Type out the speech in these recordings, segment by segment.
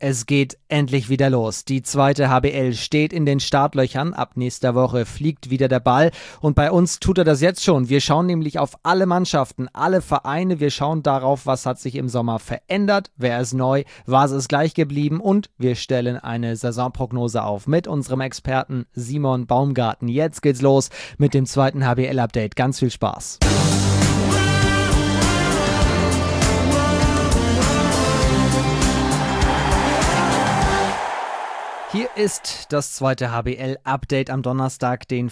Es geht endlich wieder los. Die zweite HBL steht in den Startlöchern. Ab nächster Woche fliegt wieder der Ball. Und bei uns tut er das jetzt schon. Wir schauen nämlich auf alle Mannschaften, alle Vereine. Wir schauen darauf, was hat sich im Sommer verändert, wer ist neu, was ist gleich geblieben. Und wir stellen eine Saisonprognose auf mit unserem Experten Simon Baumgarten. Jetzt geht's los mit dem zweiten HBL-Update. Ganz viel Spaß. Hier ist das zweite HBL-Update am Donnerstag, den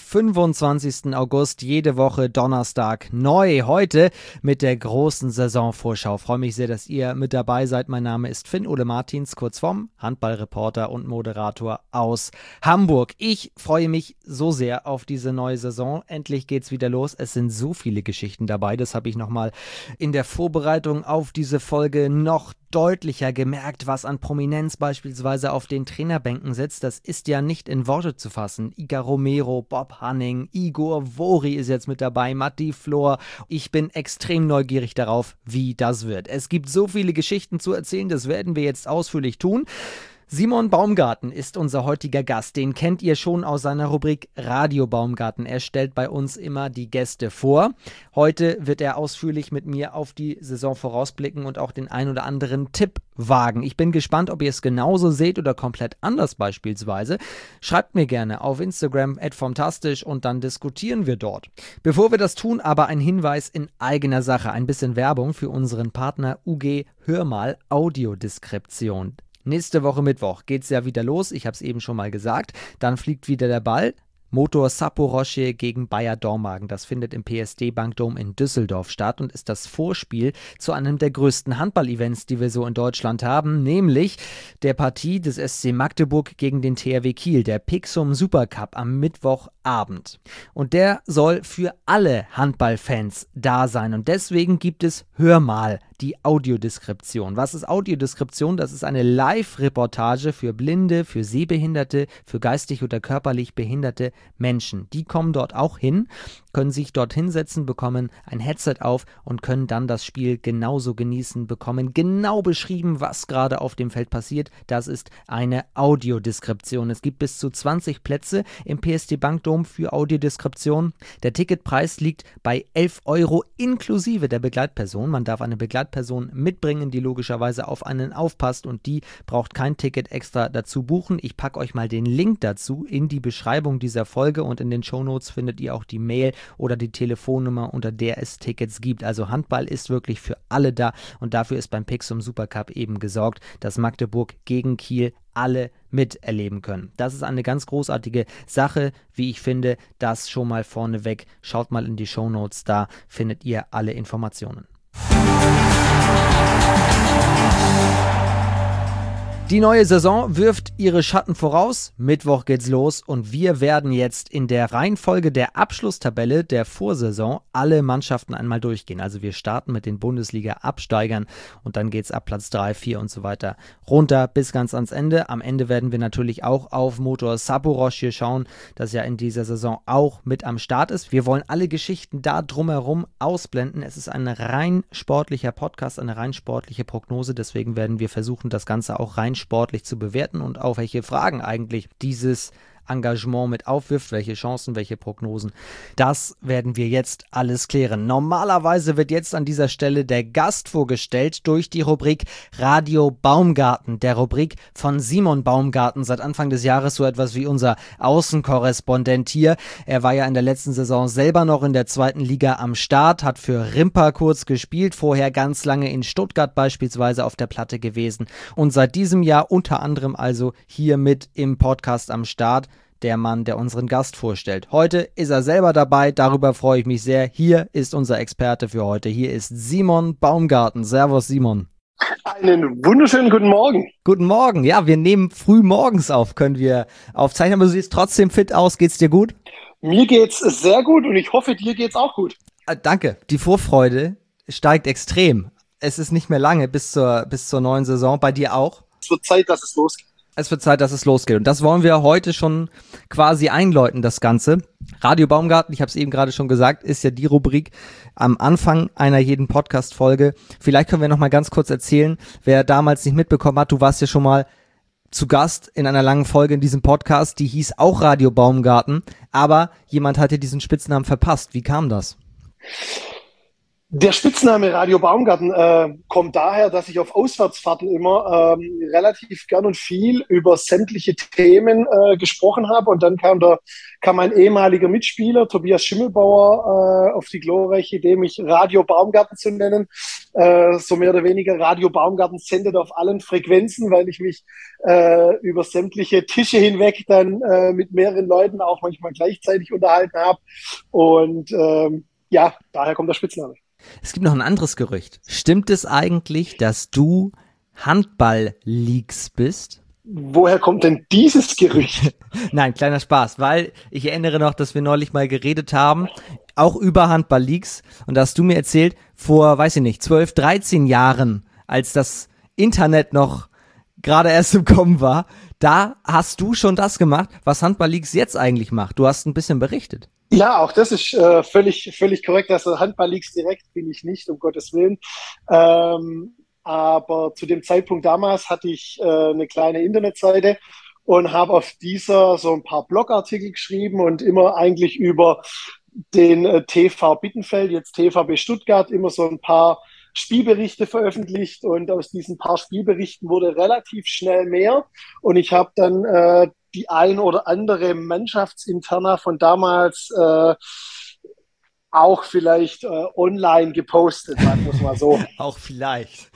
25. August. Jede Woche Donnerstag neu. Heute mit der großen Saisonvorschau. Ich freue mich sehr, dass ihr mit dabei seid. Mein Name ist Finn-Ole Martins, kurz vorm Handballreporter und Moderator aus Hamburg. Ich freue mich so sehr auf diese neue Saison. Endlich geht's wieder los. Es sind so viele Geschichten dabei. Das habe ich nochmal in der Vorbereitung auf diese Folge noch deutlicher gemerkt, was an Prominenz beispielsweise auf den Trainerbänken sitzt. Das ist ja nicht in Worte zu fassen. Iga Romero, Bob Hanning, Igor Vori ist jetzt mit dabei, Matti Flor. Ich bin extrem neugierig darauf, wie das wird. Es gibt so viele Geschichten zu erzählen, das werden wir jetzt ausführlich tun. Simon Baumgarten ist unser heutiger Gast. Den kennt ihr schon aus seiner Rubrik Radio Baumgarten. Er stellt bei uns immer die Gäste vor. Heute wird er ausführlich mit mir auf die Saison vorausblicken und auch den ein oder anderen Tipp wagen. Ich bin gespannt, ob ihr es genauso seht oder komplett anders beispielsweise. Schreibt mir gerne auf Instagram @formtastisch und dann diskutieren wir dort. Bevor wir das tun, aber ein Hinweis in eigener Sache. Ein bisschen Werbung für unseren Partner UG Hörmal Audiodeskription. Nächste Woche Mittwoch geht's ja wieder los, ich habe es eben schon mal gesagt, dann fliegt wieder der Ball. Motor Saporoschje gegen Bayer Dormagen. Das findet im PSD Bankdom in Düsseldorf statt und ist das Vorspiel zu einem der größten Handball-Events, die wir so in Deutschland haben, nämlich der Partie des SC Magdeburg gegen den THW Kiel, der Pixum Supercup am Mittwochabend. Und der soll für alle Handballfans da sein und deswegen gibt es Hörmal, die Audiodeskription. Was ist Audiodeskription? Das ist eine Live-Reportage für Blinde, für Sehbehinderte, für geistig oder körperlich behinderte Menschen. Die kommen dort auch hin, können sich dort hinsetzen, bekommen ein Headset auf und können dann das Spiel genauso genießen, bekommen genau beschrieben, was gerade auf dem Feld passiert. Das ist eine Audiodeskription. Es gibt bis zu 20 Plätze im PSD Bankdom für Audiodeskription. Der Ticketpreis liegt bei 11 € inklusive der Begleitperson. Man darf eine Begleitperson mitbringen, die logischerweise auf einen aufpasst und die braucht kein Ticket extra dazu buchen. Ich packe euch mal den Link dazu in die Beschreibung dieser Folge und in den Shownotes findet ihr auch die Mail oder die Telefonnummer, unter der es Tickets gibt. Also Handball ist wirklich für alle da und dafür ist beim Pixum Supercup eben gesorgt, dass Magdeburg gegen Kiel alle miterleben können. Das ist eine ganz großartige Sache, wie ich finde, das schon mal vorneweg. Schaut mal in die Shownotes, da findet ihr alle Informationen. Die neue Saison wirft ihre Schatten voraus. Mittwoch geht's los und wir werden jetzt in der Reihenfolge der Abschlusstabelle der Vorsaison alle Mannschaften einmal durchgehen. Also wir starten mit den Bundesliga-Absteigern und dann geht's ab Platz 3, 4 und so weiter runter bis ganz ans Ende. Am Ende werden wir natürlich auch auf Motor Saporoschje schauen, das ja in dieser Saison auch mit am Start ist. Wir wollen alle Geschichten da drumherum ausblenden. Es ist ein rein sportlicher Podcast, eine rein sportliche Prognose. Deswegen werden wir versuchen, das Ganze auch rein sportlich zu bewerten und auch welche Fragen eigentlich dieses Engagement mit aufwirft, welche Chancen, welche Prognosen. Das werden wir jetzt alles klären. Normalerweise wird jetzt an dieser Stelle der Gast vorgestellt durch die Rubrik Radio Baumgarten, der Rubrik von Simon Baumgarten, seit Anfang des Jahres so etwas wie unser Außenkorrespondent hier. Er war ja in der letzten Saison selber noch in der zweiten Liga am Start, hat für Rimpa kurz gespielt, vorher ganz lange in Stuttgart beispielsweise auf der Platte gewesen und seit diesem Jahr unter anderem also hier mit im Podcast am Start. Der Mann, der unseren Gast vorstellt. Heute ist er selber dabei, darüber freue ich mich sehr. Hier ist unser Experte für heute. Hier ist Simon Baumgarten. Servus, Simon. Einen wunderschönen guten Morgen. Guten Morgen. Ja, wir nehmen früh morgens auf, können wir aufzeichnen, aber du siehst trotzdem fit aus. Geht's dir gut? Mir geht's sehr gut und ich hoffe, dir geht's auch gut. Danke. Die Vorfreude steigt extrem. Es ist nicht mehr lange bis zur neuen Saison. Bei dir auch? Es wird Zeit, dass es losgeht. Es wird Zeit, dass es losgeht. Und das wollen wir heute schon quasi einläuten, das Ganze. Radio Baumgarten, ich habe es eben gerade schon gesagt, ist ja die Rubrik am Anfang einer jeden Podcast-Folge. Vielleicht können wir noch mal ganz kurz erzählen, wer damals nicht mitbekommen hat, du warst ja schon mal zu Gast in einer langen Folge in diesem Podcast, die hieß auch Radio Baumgarten, aber jemand hatte diesen Spitznamen verpasst. Wie kam das? Der Spitzname Radio Baumgarten kommt daher, dass ich auf Auswärtsfahrten immer relativ gern und viel über sämtliche Themen gesprochen habe. Und dann kam mein ehemaliger Mitspieler, Tobias Schimmelbauer, auf die glorreiche Idee, mich Radio Baumgarten zu nennen. So mehr oder weniger Radio Baumgarten sendet auf allen Frequenzen, weil ich mich über sämtliche Tische hinweg dann mit mehreren Leuten auch manchmal gleichzeitig unterhalten habe. Und ja, daher kommt der Spitzname. Es gibt noch ein anderes Gerücht. Stimmt es eigentlich, dass du Handball-Leaks bist? Woher kommt denn dieses Gerücht? Nein, kleiner Spaß, weil ich erinnere noch, dass wir neulich mal geredet haben, auch über Handball-Leaks. Und da hast du mir erzählt, vor, weiß ich nicht, 12, 13 Jahren, als das Internet noch gerade erst im Kommen war, da hast du schon das gemacht, was Handball-Leaks jetzt eigentlich macht. Du hast ein bisschen berichtet. Ja, auch das ist völlig korrekt. Also Handball-Leaks direkt bin ich nicht, um Gottes Willen. Aber zu dem Zeitpunkt damals hatte ich eine kleine Internetseite und habe auf dieser so ein paar Blogartikel geschrieben und immer eigentlich über den TV Bittenfeld, jetzt TVB Stuttgart, immer so ein paar Spielberichte veröffentlicht und aus diesen paar Spielberichten wurde relativ schnell mehr und ich habe dann die ein oder andere Mannschaftsinterna von damals auch vielleicht online gepostet, sagen wir es mal so. Auch vielleicht.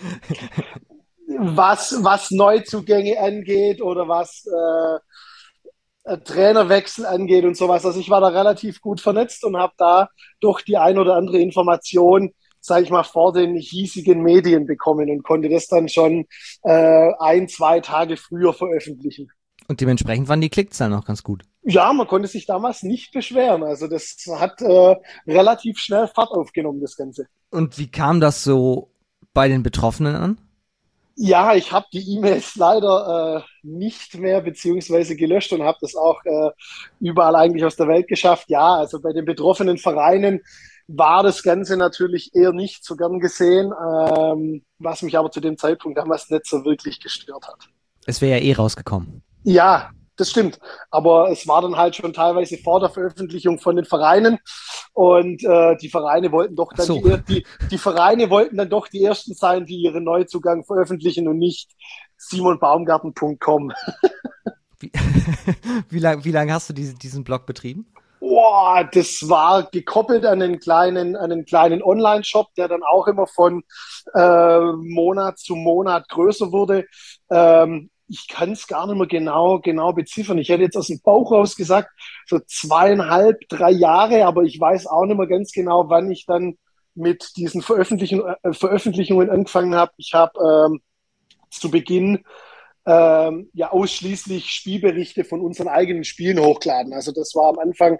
Was Neuzugänge angeht oder was Trainerwechsel angeht und sowas. Also ich war da relativ gut vernetzt und habe da doch die ein oder andere Information, sage ich mal, vor den hiesigen Medien bekommen und konnte das dann schon 1, 2 Tage früher veröffentlichen. Und dementsprechend waren die Klickzahlen auch ganz gut. Ja, man konnte sich damals nicht beschweren. Also das hat relativ schnell Fahrt aufgenommen, das Ganze. Und wie kam das so bei den Betroffenen an? Ja, ich habe die E-Mails leider nicht mehr beziehungsweise gelöscht und habe das auch überall eigentlich aus der Welt geschafft. Ja, also bei den betroffenen Vereinen war das Ganze natürlich eher nicht so gern gesehen, was mich aber zu dem Zeitpunkt damals nicht so wirklich gestört hat. Es wäre ja eh rausgekommen. Ja, das stimmt. Aber es war dann halt schon teilweise vor der Veröffentlichung von den Vereinen und die Vereine wollten doch dann so. die Vereine wollten dann doch die ersten sein, die ihren Neuzugang veröffentlichen und nicht simonbaumgarten.com. Wie lang hast du diesen Blog betrieben? Boah, das war gekoppelt an einen kleinen Online-Shop, der dann auch immer von Monat zu Monat größer wurde. Ich kann es gar nicht mehr genau beziffern. Ich hätte jetzt aus dem Bauch raus gesagt, so 2,5, 3 Jahre, aber ich weiß auch nicht mehr ganz genau, wann ich dann mit diesen Veröffentlichungen angefangen habe. Ich habe zu Beginn ja ausschließlich Spielberichte von unseren eigenen Spielen hochgeladen. Also das war am Anfang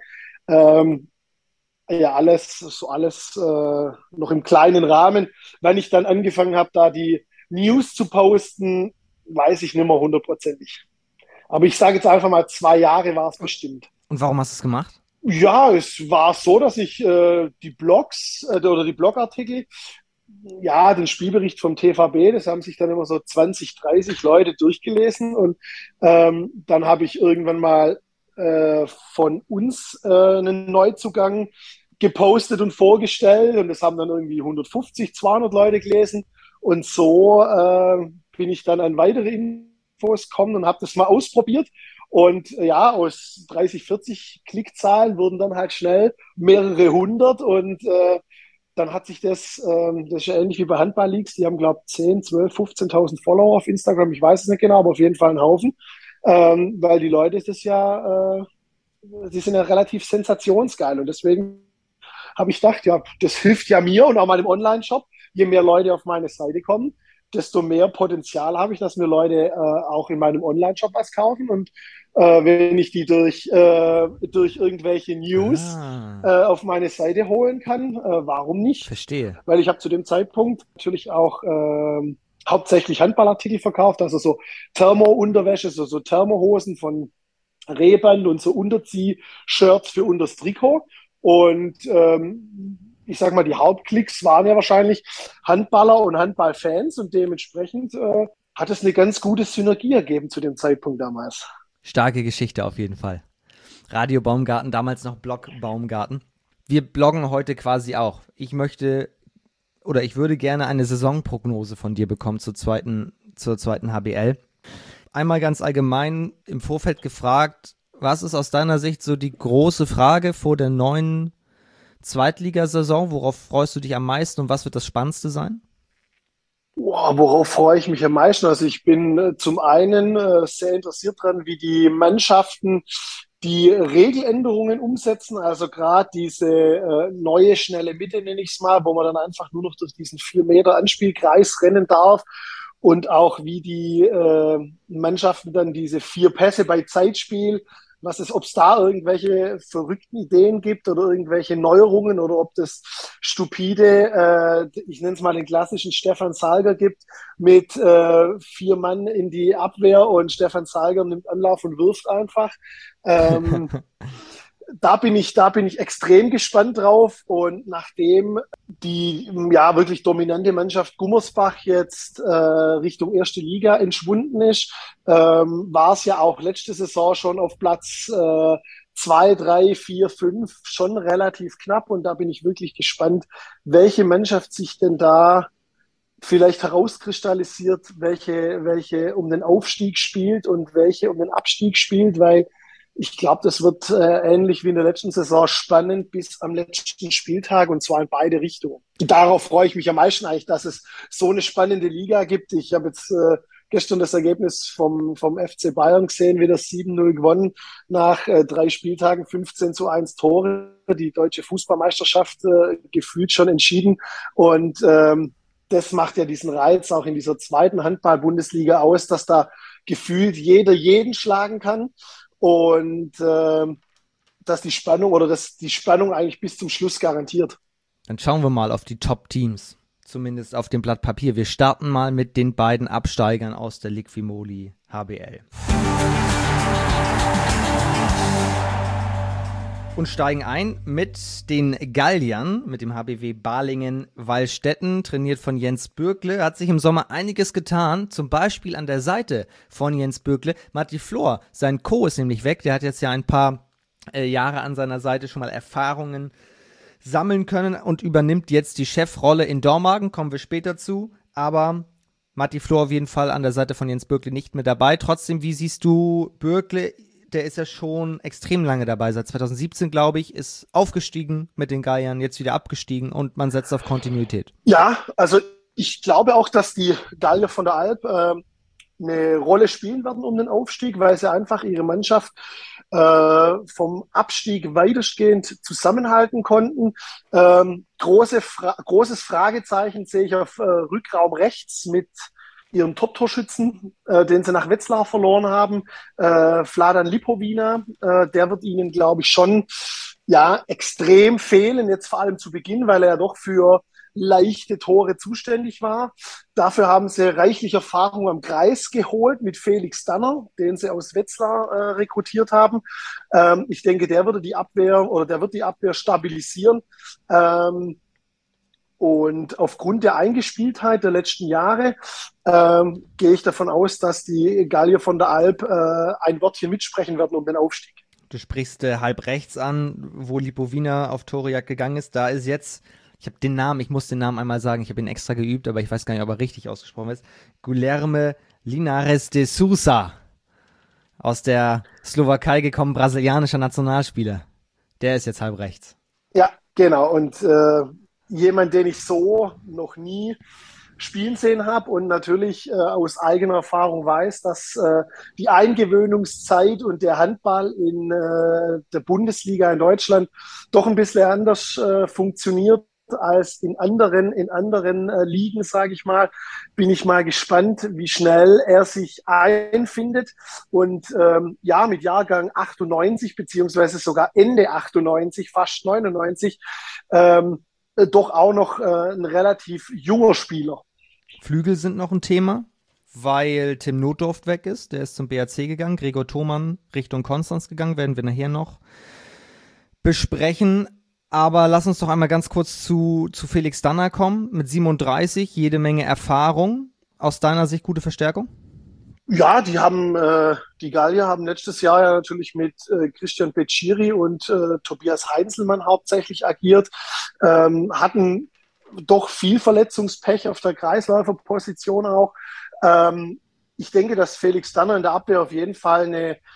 ja alles noch im kleinen Rahmen. Wenn ich dann angefangen habe, da die News zu posten, weiß ich nicht mehr hundertprozentig. Aber ich sage jetzt einfach mal, 2 Jahre war es bestimmt. Und warum hast du es gemacht? Ja, es war so, dass ich die Blogs oder die Blogartikel, ja, den Spielbericht vom TVB, das haben sich dann immer so 20, 30 Leute durchgelesen und dann habe ich irgendwann mal von uns einen Neuzugang gepostet und vorgestellt und das haben dann irgendwie 150, 200 Leute gelesen und so bin ich dann an weitere Infos gekommen und habe das mal ausprobiert. Und ja, aus 30, 40 Klickzahlen wurden dann halt schnell mehrere hundert und dann hat sich das ist ja ähnlich wie bei Handball-Leaks, die haben, glaube ich, 10, 12, 15.000 Follower auf Instagram, ich weiß es nicht genau, aber auf jeden Fall einen Haufen, weil die Leute die sind ja relativ sensationsgeil und deswegen habe ich gedacht, ja, das hilft ja mir und auch meinem Online-Shop, je mehr Leute auf meine Seite kommen, desto mehr Potenzial habe ich, dass mir Leute auch in meinem Online-Shop was kaufen und wenn ich die durch irgendwelche News auf meine Seite holen kann, warum nicht? Verstehe. Weil ich habe zu dem Zeitpunkt natürlich auch hauptsächlich Handballartikel verkauft, also so Thermo-Unterwäsche, so Thermohosen von Rehband und so Unterzieh-Shirts für unters Trikot. Und ich sag mal, die Hauptklicks waren ja wahrscheinlich Handballer und Handballfans und dementsprechend hat es eine ganz gute Synergie ergeben zu dem Zeitpunkt damals. Starke Geschichte auf jeden Fall. Radio Baumgarten, damals noch Blog Baumgarten. Wir bloggen heute quasi auch. Ich würde gerne eine Saisonprognose von dir bekommen zur zweiten HBL. Einmal ganz allgemein im Vorfeld gefragt, was ist aus deiner Sicht so die große Frage vor der neuen Zweitligasaison? Worauf freust du dich am meisten und was wird das Spannendste sein? Worauf freue ich mich am meisten? Also ich bin zum einen sehr interessiert dran, wie die Mannschaften die Regeländerungen umsetzen. Also gerade diese neue schnelle Mitte, nenne ich es mal, wo man dann einfach nur noch durch diesen 4 Meter Anspielkreis rennen darf. Und auch wie die Mannschaften dann diese 4 Pässe bei Zeitspiel, ob es da irgendwelche verrückten Ideen gibt oder irgendwelche Neuerungen oder ob das stupide, ich nenne es mal den klassischen Stefan Salger gibt, mit 4 Mann in die Abwehr und Stefan Salger nimmt Anlauf und wirft einfach. Da bin ich extrem gespannt drauf. Und nachdem die wirklich dominante Mannschaft Gummersbach jetzt Richtung erste Liga entschwunden ist, war es ja auch letzte Saison schon auf Platz 2, 3, 4, 5 schon relativ knapp. Und da bin ich wirklich gespannt, welche Mannschaft sich denn da vielleicht herauskristallisiert, welche um den Aufstieg spielt und welche um den Abstieg spielt, weil ich glaube, das wird ähnlich wie in der letzten Saison spannend bis am letzten Spieltag und zwar in beide Richtungen. Darauf freue ich mich am meisten eigentlich, dass es so eine spannende Liga gibt. Ich habe jetzt gestern das Ergebnis vom FC Bayern gesehen, wieder 7-0 gewonnen nach 3 Spieltagen, 15:1 Tore. Die deutsche Fußballmeisterschaft gefühlt schon entschieden und das macht ja diesen Reiz auch in dieser zweiten Handball-Bundesliga aus, dass da gefühlt jeder jeden schlagen kann. Und dass die Spannung eigentlich bis zum Schluss garantiert. Dann schauen wir mal auf die Top-Teams, zumindest auf dem Blatt Papier. Wir starten mal mit den beiden Absteigern aus der Liqui-Moly HBL. Und steigen ein mit den Galliern, mit dem HBW Balingen-Wallstätten, trainiert von Jens Bürkle. Hat sich im Sommer einiges getan, zum Beispiel an der Seite von Jens Bürkle. Matti Flor, sein Co. ist nämlich weg, der hat jetzt ja ein paar Jahre an seiner Seite schon mal Erfahrungen sammeln können und übernimmt jetzt die Chefrolle in Dormagen, kommen wir später zu, aber Matti Flor auf jeden Fall an der Seite von Jens Bürkle nicht mehr dabei. Trotzdem, wie siehst du Bürkle? Der ist ja schon extrem lange dabei, seit 2017, glaube ich, ist aufgestiegen mit den Galliern, jetzt wieder abgestiegen und man setzt auf Kontinuität. Ja, also ich glaube auch, dass die Gallier von der Alp eine Rolle spielen werden um den Aufstieg, weil sie einfach ihre Mannschaft vom Abstieg weitestgehend zusammenhalten konnten. Großes Fragezeichen sehe ich auf Rückraum rechts mit ihren Top-Torschützen, den sie nach Wetzlar verloren haben, Vladan Lipovina, der wird ihnen, glaube ich, schon extrem fehlen, jetzt vor allem zu Beginn, weil er ja doch für leichte Tore zuständig war. Dafür haben sie reichlich Erfahrung am Kreis geholt mit Felix Danner, den sie aus Wetzlar rekrutiert haben. Ich denke, der wird die Abwehr stabilisieren. Und aufgrund der Eingespieltheit der letzten Jahre gehe ich davon aus, dass die Gallier von der Alp ein Wörtchen mitsprechen werden um den Aufstieg. Du sprichst halb rechts an, wo Lipovina auf Torejagd gegangen ist. Da ist jetzt, ich muss den Namen einmal sagen, ich habe ihn extra geübt, aber ich weiß gar nicht, ob er richtig ausgesprochen ist. Guilherme Linares de Sousa, aus der Slowakei gekommen, brasilianischer Nationalspieler. Der ist jetzt halb rechts. Ja, genau. Und jemand, den ich so noch nie spielen sehen habe und natürlich aus eigener Erfahrung weiß, dass die Eingewöhnungszeit und der Handball in der Bundesliga in Deutschland doch ein bisschen anders funktioniert als in anderen Ligen, sage ich mal, bin ich mal gespannt, wie schnell er sich einfindet und mit Jahrgang 98 beziehungsweise sogar Ende 98, fast 99, doch auch noch ein relativ junger Spieler. Flügel sind noch ein Thema, weil Tim Notdurft weg ist. Der ist zum BAC gegangen. Gregor Thomann Richtung Konstanz gegangen. Werden wir nachher noch besprechen. Aber lass uns doch einmal ganz kurz zu Felix Danner kommen. Mit 37, jede Menge Erfahrung. aus deiner Sicht gute Verstärkung? Ja, die Gallier haben letztes Jahr ja natürlich mit Christian Becchiri und Tobias Heinzelmann hauptsächlich agiert, hatten doch viel Verletzungspech auf der Kreisläuferposition auch. Ähm, Ich denke, dass Felix Danner in der Abwehr auf jeden Fall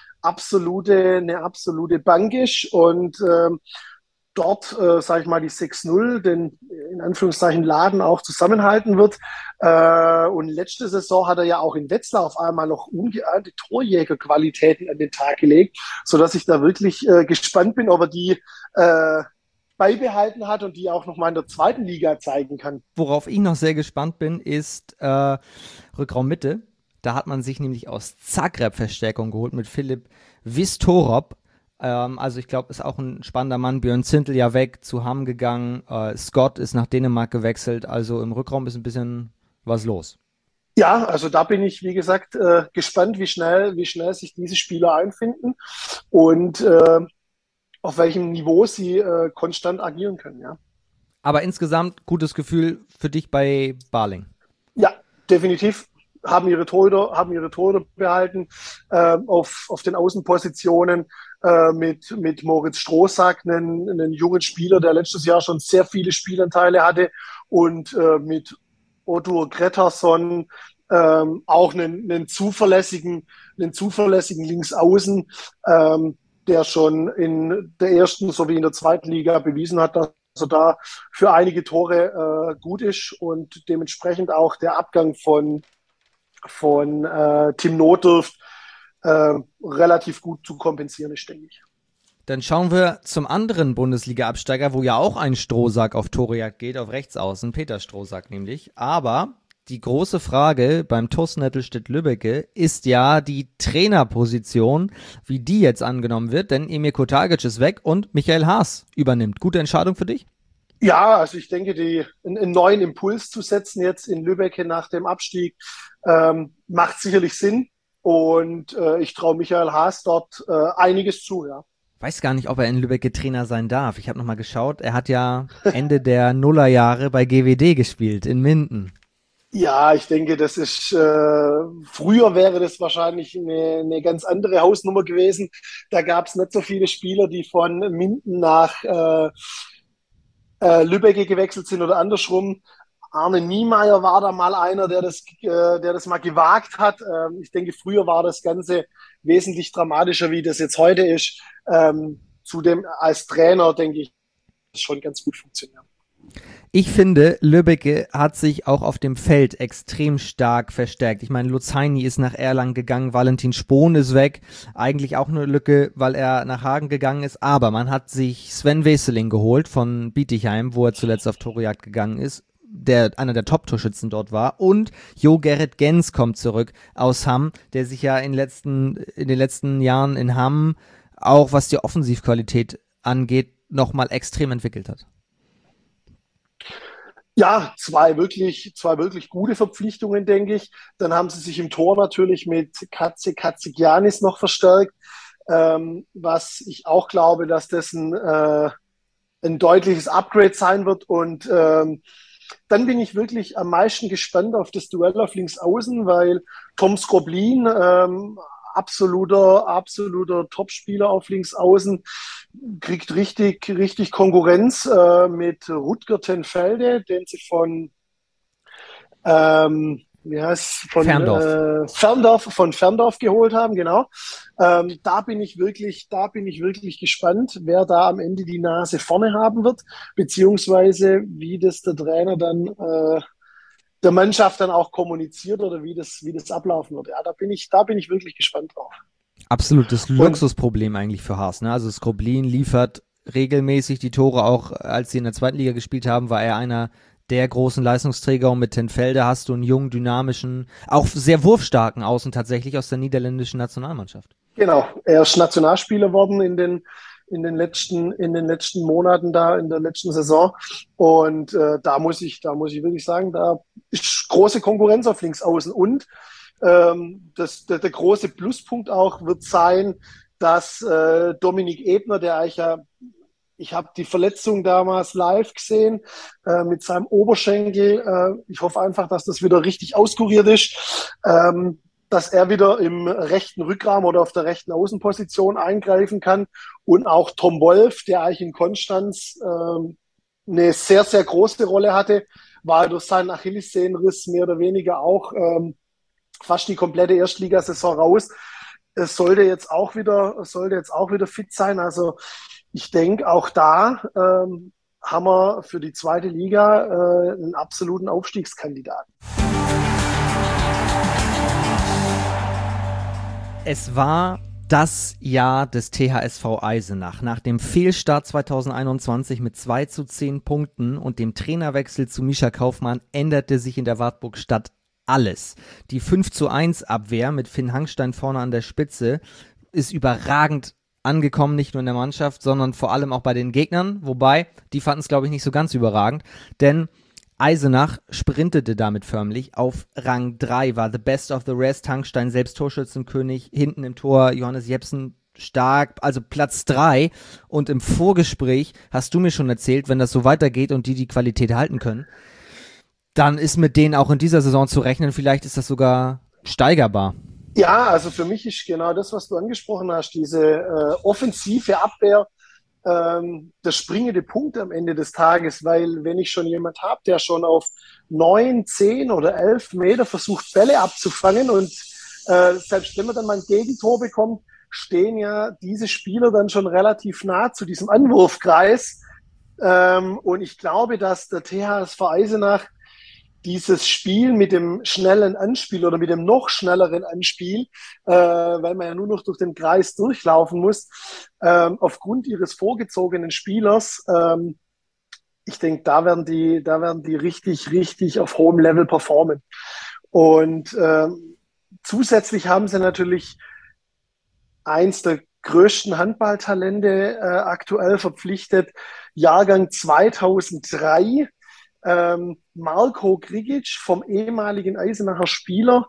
eine absolute Bank ist und dort, sage ich mal, die 6-0, den in Anführungszeichen Laden auch zusammenhalten wird. Und letzte Saison hat er ja auch in Wetzlar auf einmal noch ungeahnte Torjägerqualitäten an den Tag gelegt, sodass ich da wirklich gespannt bin, ob er die beibehalten hat und die auch noch mal in der zweiten Liga zeigen kann. Worauf ich noch sehr gespannt bin, ist Rückraum Mitte. Da hat man sich nämlich aus Zagreb Verstärkung geholt mit Filip Vistorop. Also ich glaube, ist auch ein spannender Mann. Björn Zintel ja weg, zu Hamm gegangen. Scott ist nach Dänemark gewechselt. Also im Rückraum ist ein bisschen was los. Ja, also da bin ich, wie gesagt, gespannt, wie schnell sich diese Spieler einfinden und auf welchem Niveau sie konstant agieren können, ja. Aber insgesamt gutes Gefühl für dich bei Barling. Ja, definitiv. Haben ihre Torhüter behalten auf den Außenpositionen mit Moritz Strohsack, einen jungen Spieler, der letztes Jahr schon sehr viele Spielanteile hatte und mit Odur Grettersson auch einen zuverlässigen Linksaußen, der schon in der ersten sowie in der zweiten Liga bewiesen hat, dass er da für einige Tore gut ist und dementsprechend auch der Abgang von Tim Notdurft relativ gut zu kompensieren ist, denke ich. Dann schauen wir zum anderen Bundesliga-Absteiger, wo ja auch ein Strohsack auf Torejagd geht, auf Rechtsaußen, Peter Strohsack nämlich. Aber die große Frage beim TuS Nettelstedt-Lübbecke ist ja die Trainerposition, wie die jetzt angenommen wird, denn Emir Kotagic ist weg und Michael Haas übernimmt. Gute Entscheidung für dich? Ja, also ich denke, einen neuen Impuls zu setzen jetzt in Lübbecke nach dem Abstieg macht sicherlich Sinn und ich traue Michael Haas dort einiges zu, ja. Weiß gar nicht, ob er in Lübbecke Trainer sein darf. Ich habe nochmal geschaut, er hat ja Ende der Nullerjahre bei GWD gespielt, in Minden. Ja, ich denke, das ist, früher wäre das wahrscheinlich eine ganz andere Hausnummer gewesen. Da gab es nicht so viele Spieler, die von Minden nach Lübbecke gewechselt sind oder andersrum. Arne Niemeyer war da mal einer, der das mal gewagt hat. Ich denke, früher war das Ganze wesentlich dramatischer, wie das jetzt heute ist. Zudem als Trainer, denke ich, das schon ganz gut funktioniert. Ich finde, Lübbecke hat sich auch auf dem Feld extrem stark verstärkt. Ich meine, Lutz Heini ist nach Erlangen gegangen, Valentin Spohn ist weg. Eigentlich auch eine Lücke, weil er nach Hagen gegangen ist. Aber man hat sich Sven Weseling geholt von Bietigheim, wo er zuletzt auf Torejagd gegangen ist, der einer der Top-Torschützen dort war. Und Jo Gerrit Gens kommt zurück aus Hamm, der sich ja in den letzten Jahren in Hamm, auch was die Offensivqualität angeht, nochmal extrem entwickelt hat. Ja, zwei wirklich gute Verpflichtungen, denke ich. Dann haben sie sich im Tor natürlich mit Katzigiannis noch verstärkt, was ich auch glaube, dass das ein deutliches Upgrade sein wird. Und dann bin ich wirklich am meisten gespannt auf das Duell auf Linksaußen, weil Tom Skoblin, absoluter Topspieler auf Linksaußen, kriegt richtig Konkurrenz mit Rutger Tenfelde, den sie von Ferndorf geholt haben, genau. Da bin ich wirklich gespannt, wer da am Ende die Nase vorne haben wird, beziehungsweise wie das der Trainer dann der Mannschaft dann auch kommuniziert oder wie das ablaufen wird. Ja, da bin ich wirklich gespannt drauf. Absolutes Luxusproblem eigentlich für Haas, ne? Also Skroblin liefert regelmäßig die Tore, auch als sie in der zweiten Liga gespielt haben, war er einer der großen Leistungsträger, und mit Tenfelde hast du einen jungen, dynamischen, auch sehr wurfstarken Außen tatsächlich aus der niederländischen Nationalmannschaft. Genau, er ist Nationalspieler worden in den letzten Monaten da, in der letzten Saison. Und da muss ich wirklich sagen, da ist große Konkurrenz auf Linksaußen. Und der große Pluspunkt auch wird sein, dass Dominik Ebner, der eigentlich ja Ich habe die Verletzung damals live gesehen mit seinem Oberschenkel. Ich hoffe einfach, dass das wieder richtig auskuriert ist, dass er wieder im rechten Rückraum oder auf der rechten Außenposition eingreifen kann. Und auch Tom Wolf, der eigentlich in Konstanz eine sehr, sehr große Rolle hatte, war durch seinen Achillessehnenriss mehr oder weniger auch fast die komplette Erstligasaison raus. Es sollte jetzt auch wieder fit sein. Also ich denke, auch da haben wir für die zweite Liga einen absoluten Aufstiegskandidaten. Es war das Jahr des THSV Eisenach. Nach dem Fehlstart 2021 mit 2:10 Punkten und dem Trainerwechsel zu Mischa Kaufmann änderte sich in der Wartburgstadt alles. Die 5:1 Abwehr mit Finn Hangstein vorne an der Spitze ist überragend angekommen, nicht nur in der Mannschaft, sondern vor allem auch bei den Gegnern. Wobei, die fanden es, glaube ich, nicht so ganz überragend, denn Eisenach sprintete damit förmlich auf Rang 3, war the best of the rest, Hangstein selbst Torschützenkönig, hinten im Tor Johannes Jepsen stark, also Platz 3. Und im Vorgespräch hast du mir schon erzählt, wenn das so weitergeht und die Qualität halten können, dann ist mit denen auch in dieser Saison zu rechnen, vielleicht ist das sogar steigerbar. Ja, also für mich ist genau das, was du angesprochen hast, diese offensive Abwehr, der springende Punkt am Ende des Tages, weil wenn ich schon jemand habe, der schon auf 9, 10 oder 11 Meter versucht, Bälle abzufangen und selbst wenn man dann mal ein Gegentor bekommt, stehen ja diese Spieler dann schon relativ nah zu diesem Anwurfkreis. Und ich glaube, dass der THSV Eisenach dieses Spiel mit dem schnellen Anspiel oder mit dem noch schnelleren Anspiel, weil man ja nur noch durch den Kreis durchlaufen muss, aufgrund ihres vorgezogenen Spielers, ich denke, da werden die richtig, richtig auf hohem Level performen. Und zusätzlich haben sie natürlich eins der größten Handballtalente aktuell verpflichtet, Jahrgang 2003, Marko Grigic vom ehemaligen Eisenacher Spieler,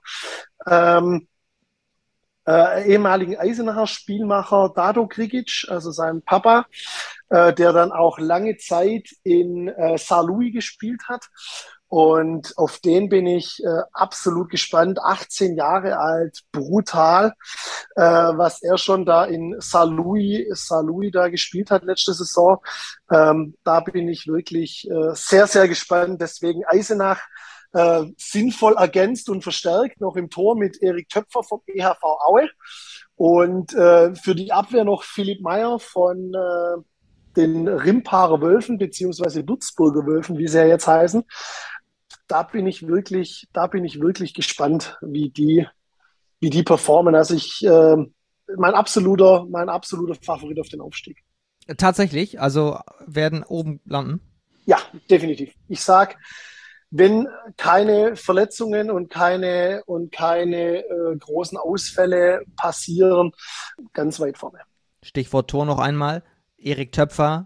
ehemaligen Eisenacher Spielmacher Dado Grigic, also seinem Papa, der dann auch lange Zeit in Saarlouis gespielt hat. Und auf den bin ich absolut gespannt. 18 Jahre alt, brutal, was er schon da in Saarlouis da gespielt hat letzte Saison. Da bin ich wirklich sehr, sehr gespannt. Deswegen Eisenach sinnvoll ergänzt und verstärkt, noch im Tor mit Erik Töpfer vom EHV Aue. Und für die Abwehr noch Philipp Meyer von den Rimparer Wölfen, beziehungsweise Würzburger Wölfen, wie sie ja jetzt heißen. Da bin ich wirklich gespannt, wie die performen. Also mein absoluter Favorit auf den Aufstieg. Tatsächlich, also werden oben landen? Ja, definitiv. Ich sag, wenn keine Verletzungen und keine großen Ausfälle passieren, ganz weit vorne. Stichwort Tor noch einmal. Erik Töpfer,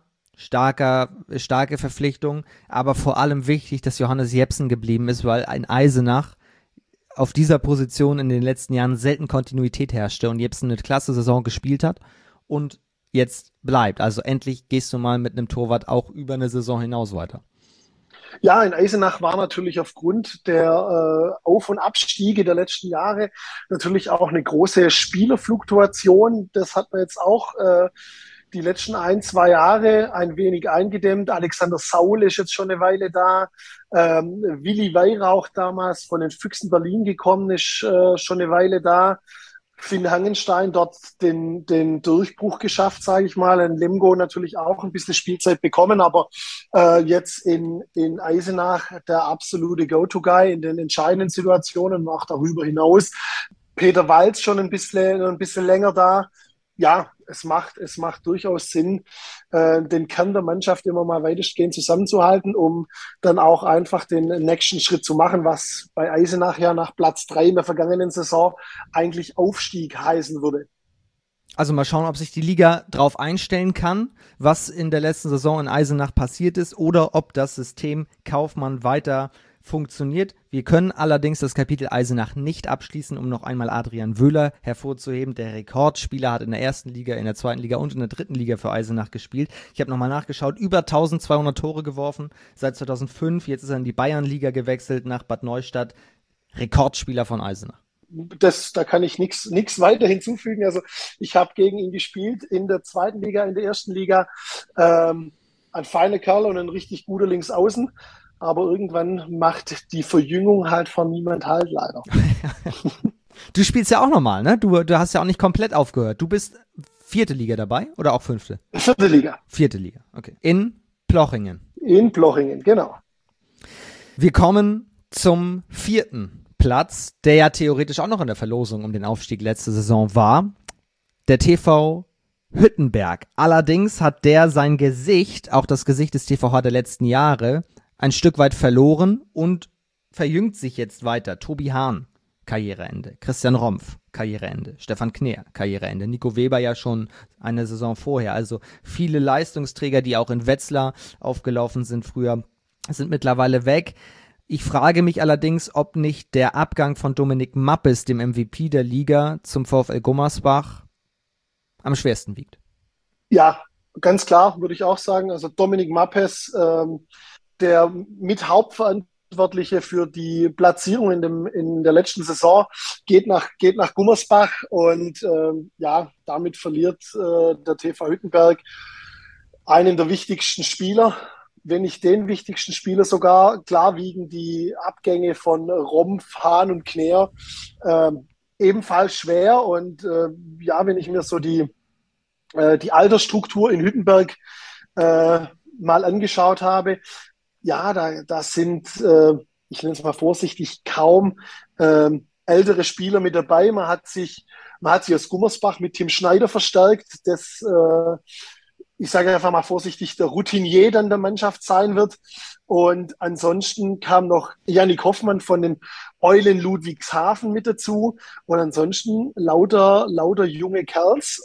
starke Verpflichtung, aber vor allem wichtig, dass Johannes Jepsen geblieben ist, weil ein Eisenach auf dieser Position in den letzten Jahren selten Kontinuität herrschte und Jepsen eine klasse Saison gespielt hat und jetzt bleibt. Also endlich gehst du mal mit einem Torwart auch über eine Saison hinaus weiter. Ja, in Eisenach war natürlich aufgrund der Auf- und Abstiege der letzten Jahre natürlich auch eine große Spielerfluktuation. Das hat man jetzt auch die letzten 1, 2 Jahre ein wenig eingedämmt. Alexander Saul ist jetzt schon eine Weile da. Willi Weihrauch damals von den Füchsen Berlin gekommen, ist schon eine Weile da. Finn Hangenstein dort den Durchbruch geschafft, sage ich mal. In Lemgo natürlich auch ein bisschen Spielzeit bekommen, aber jetzt in Eisenach der absolute Go-To-Guy in den entscheidenden Situationen, auch darüber hinaus. Peter Walz schon ein bisschen länger da. Ja, es macht durchaus Sinn, den Kern der Mannschaft immer mal weitestgehend zusammenzuhalten, um dann auch einfach den nächsten Schritt zu machen, was bei Eisenach ja nach Platz 3 in der vergangenen Saison eigentlich Aufstieg heißen würde. Also mal schauen, ob sich die Liga drauf einstellen kann, was in der letzten Saison in Eisenach passiert ist oder ob das System Kaufmann weiter funktioniert. Wir können allerdings das Kapitel Eisenach nicht abschließen, um noch einmal Adrian Wöhler hervorzuheben. Der Rekordspieler hat in der ersten Liga, in der zweiten Liga und in der dritten Liga für Eisenach gespielt. Ich habe nochmal nachgeschaut, über 1200 Tore geworfen seit 2005. Jetzt ist er in die Bayernliga gewechselt nach Bad Neustadt. Rekordspieler von Eisenach. Da kann ich nichts weiter hinzufügen. Also ich habe gegen ihn gespielt in der zweiten Liga, in der ersten Liga. Ein feiner Kerl und ein richtig guter Linksaußen. Aber irgendwann macht die Verjüngung halt von niemand halt, leider. Du spielst ja auch normal, ne? Du hast ja auch nicht komplett aufgehört. Du bist vierte Liga dabei oder auch fünfte? Vierte Liga. Vierte Liga, okay. In Plochingen. In Plochingen, genau. Wir kommen zum vierten Platz, der ja theoretisch auch noch in der Verlosung um den Aufstieg letzte Saison war. Der TV Hüttenberg. Allerdings hat der sein Gesicht, auch das Gesicht des TVH der letzten Jahre, ein Stück weit verloren und verjüngt sich jetzt weiter. Tobi Hahn, Karriereende. Christian Rompf, Karriereende. Stefan Kneer, Karriereende. Nico Weber ja schon eine Saison vorher. Also viele Leistungsträger, die auch in Wetzlar aufgelaufen sind früher, sind mittlerweile weg. Ich frage mich allerdings, ob nicht der Abgang von Dominik Mappes, dem MVP der Liga, zum VfL Gummersbach am schwersten wiegt. Ja, ganz klar, würde ich auch sagen. Also Dominik Mappes, der mit Hauptverantwortliche für die Platzierung in der letzten Saison, geht nach Gummersbach und damit verliert der TV Hüttenberg einen der wichtigsten Spieler, wenn nicht den wichtigsten Spieler sogar. Klar wiegen die Abgänge von Rompf, Hahn und Kneer ebenfalls schwer und wenn ich mir so die Altersstruktur in Hüttenberg mal angeschaut habe, ja, da sind, ich nenne es mal vorsichtig, kaum ältere Spieler mit dabei. Man hat sich aus Gummersbach mit Tim Schneider verstärkt, das, ich sage einfach mal vorsichtig, der Routinier dann der Mannschaft sein wird. Und ansonsten kam noch Jannik Hoffmann von den Eulen Ludwigshafen mit dazu. Und ansonsten lauter junge Kerls.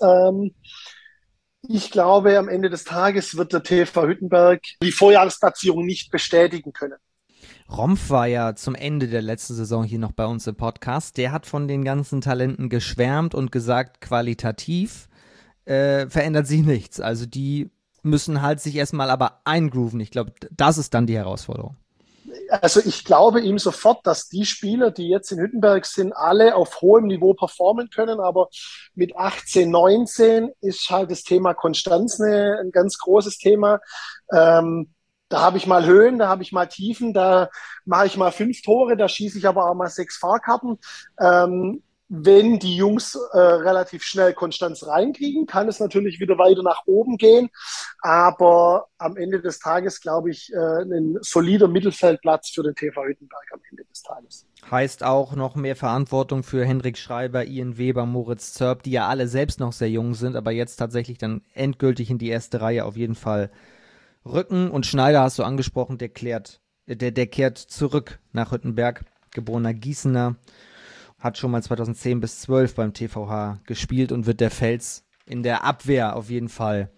Ich glaube, am Ende des Tages wird der TV Hüttenberg die Vorjahresplatzierung nicht bestätigen können. Rompf war ja zum Ende der letzten Saison hier noch bei uns im Podcast. Der hat von den ganzen Talenten geschwärmt und gesagt, qualitativ verändert sich nichts. Also die müssen halt sich erstmal aber eingrooven. Ich glaube, das ist dann die Herausforderung. Also ich glaube ihm sofort, dass die Spieler, die jetzt in Hüttenberg sind, alle auf hohem Niveau performen können, aber mit 18, 19 ist halt das Thema Konstanz ein ganz großes Thema. Da habe ich mal Höhen, da habe ich mal Tiefen, da mache ich mal 5 Tore, da schieße ich aber auch mal 6 Fahrkarten. Wenn die Jungs relativ schnell Konstanz reinkriegen, kann es natürlich wieder weiter nach oben gehen. Aber am Ende des Tages, glaube ich, ein solider Mittelfeldplatz für den TV Hüttenberg am Ende des Tages. Heißt auch noch mehr Verantwortung für Hendrik Schreiber, Ian Weber, Moritz Zörb, die ja alle selbst noch sehr jung sind, aber jetzt tatsächlich dann endgültig in die erste Reihe auf jeden Fall rücken. Und Schneider hast du angesprochen, der kehrt zurück nach Hüttenberg, geborener Gießener. Hat schon mal 2010 bis 12 beim TVH gespielt und wird der Fels in der Abwehr auf jeden Fall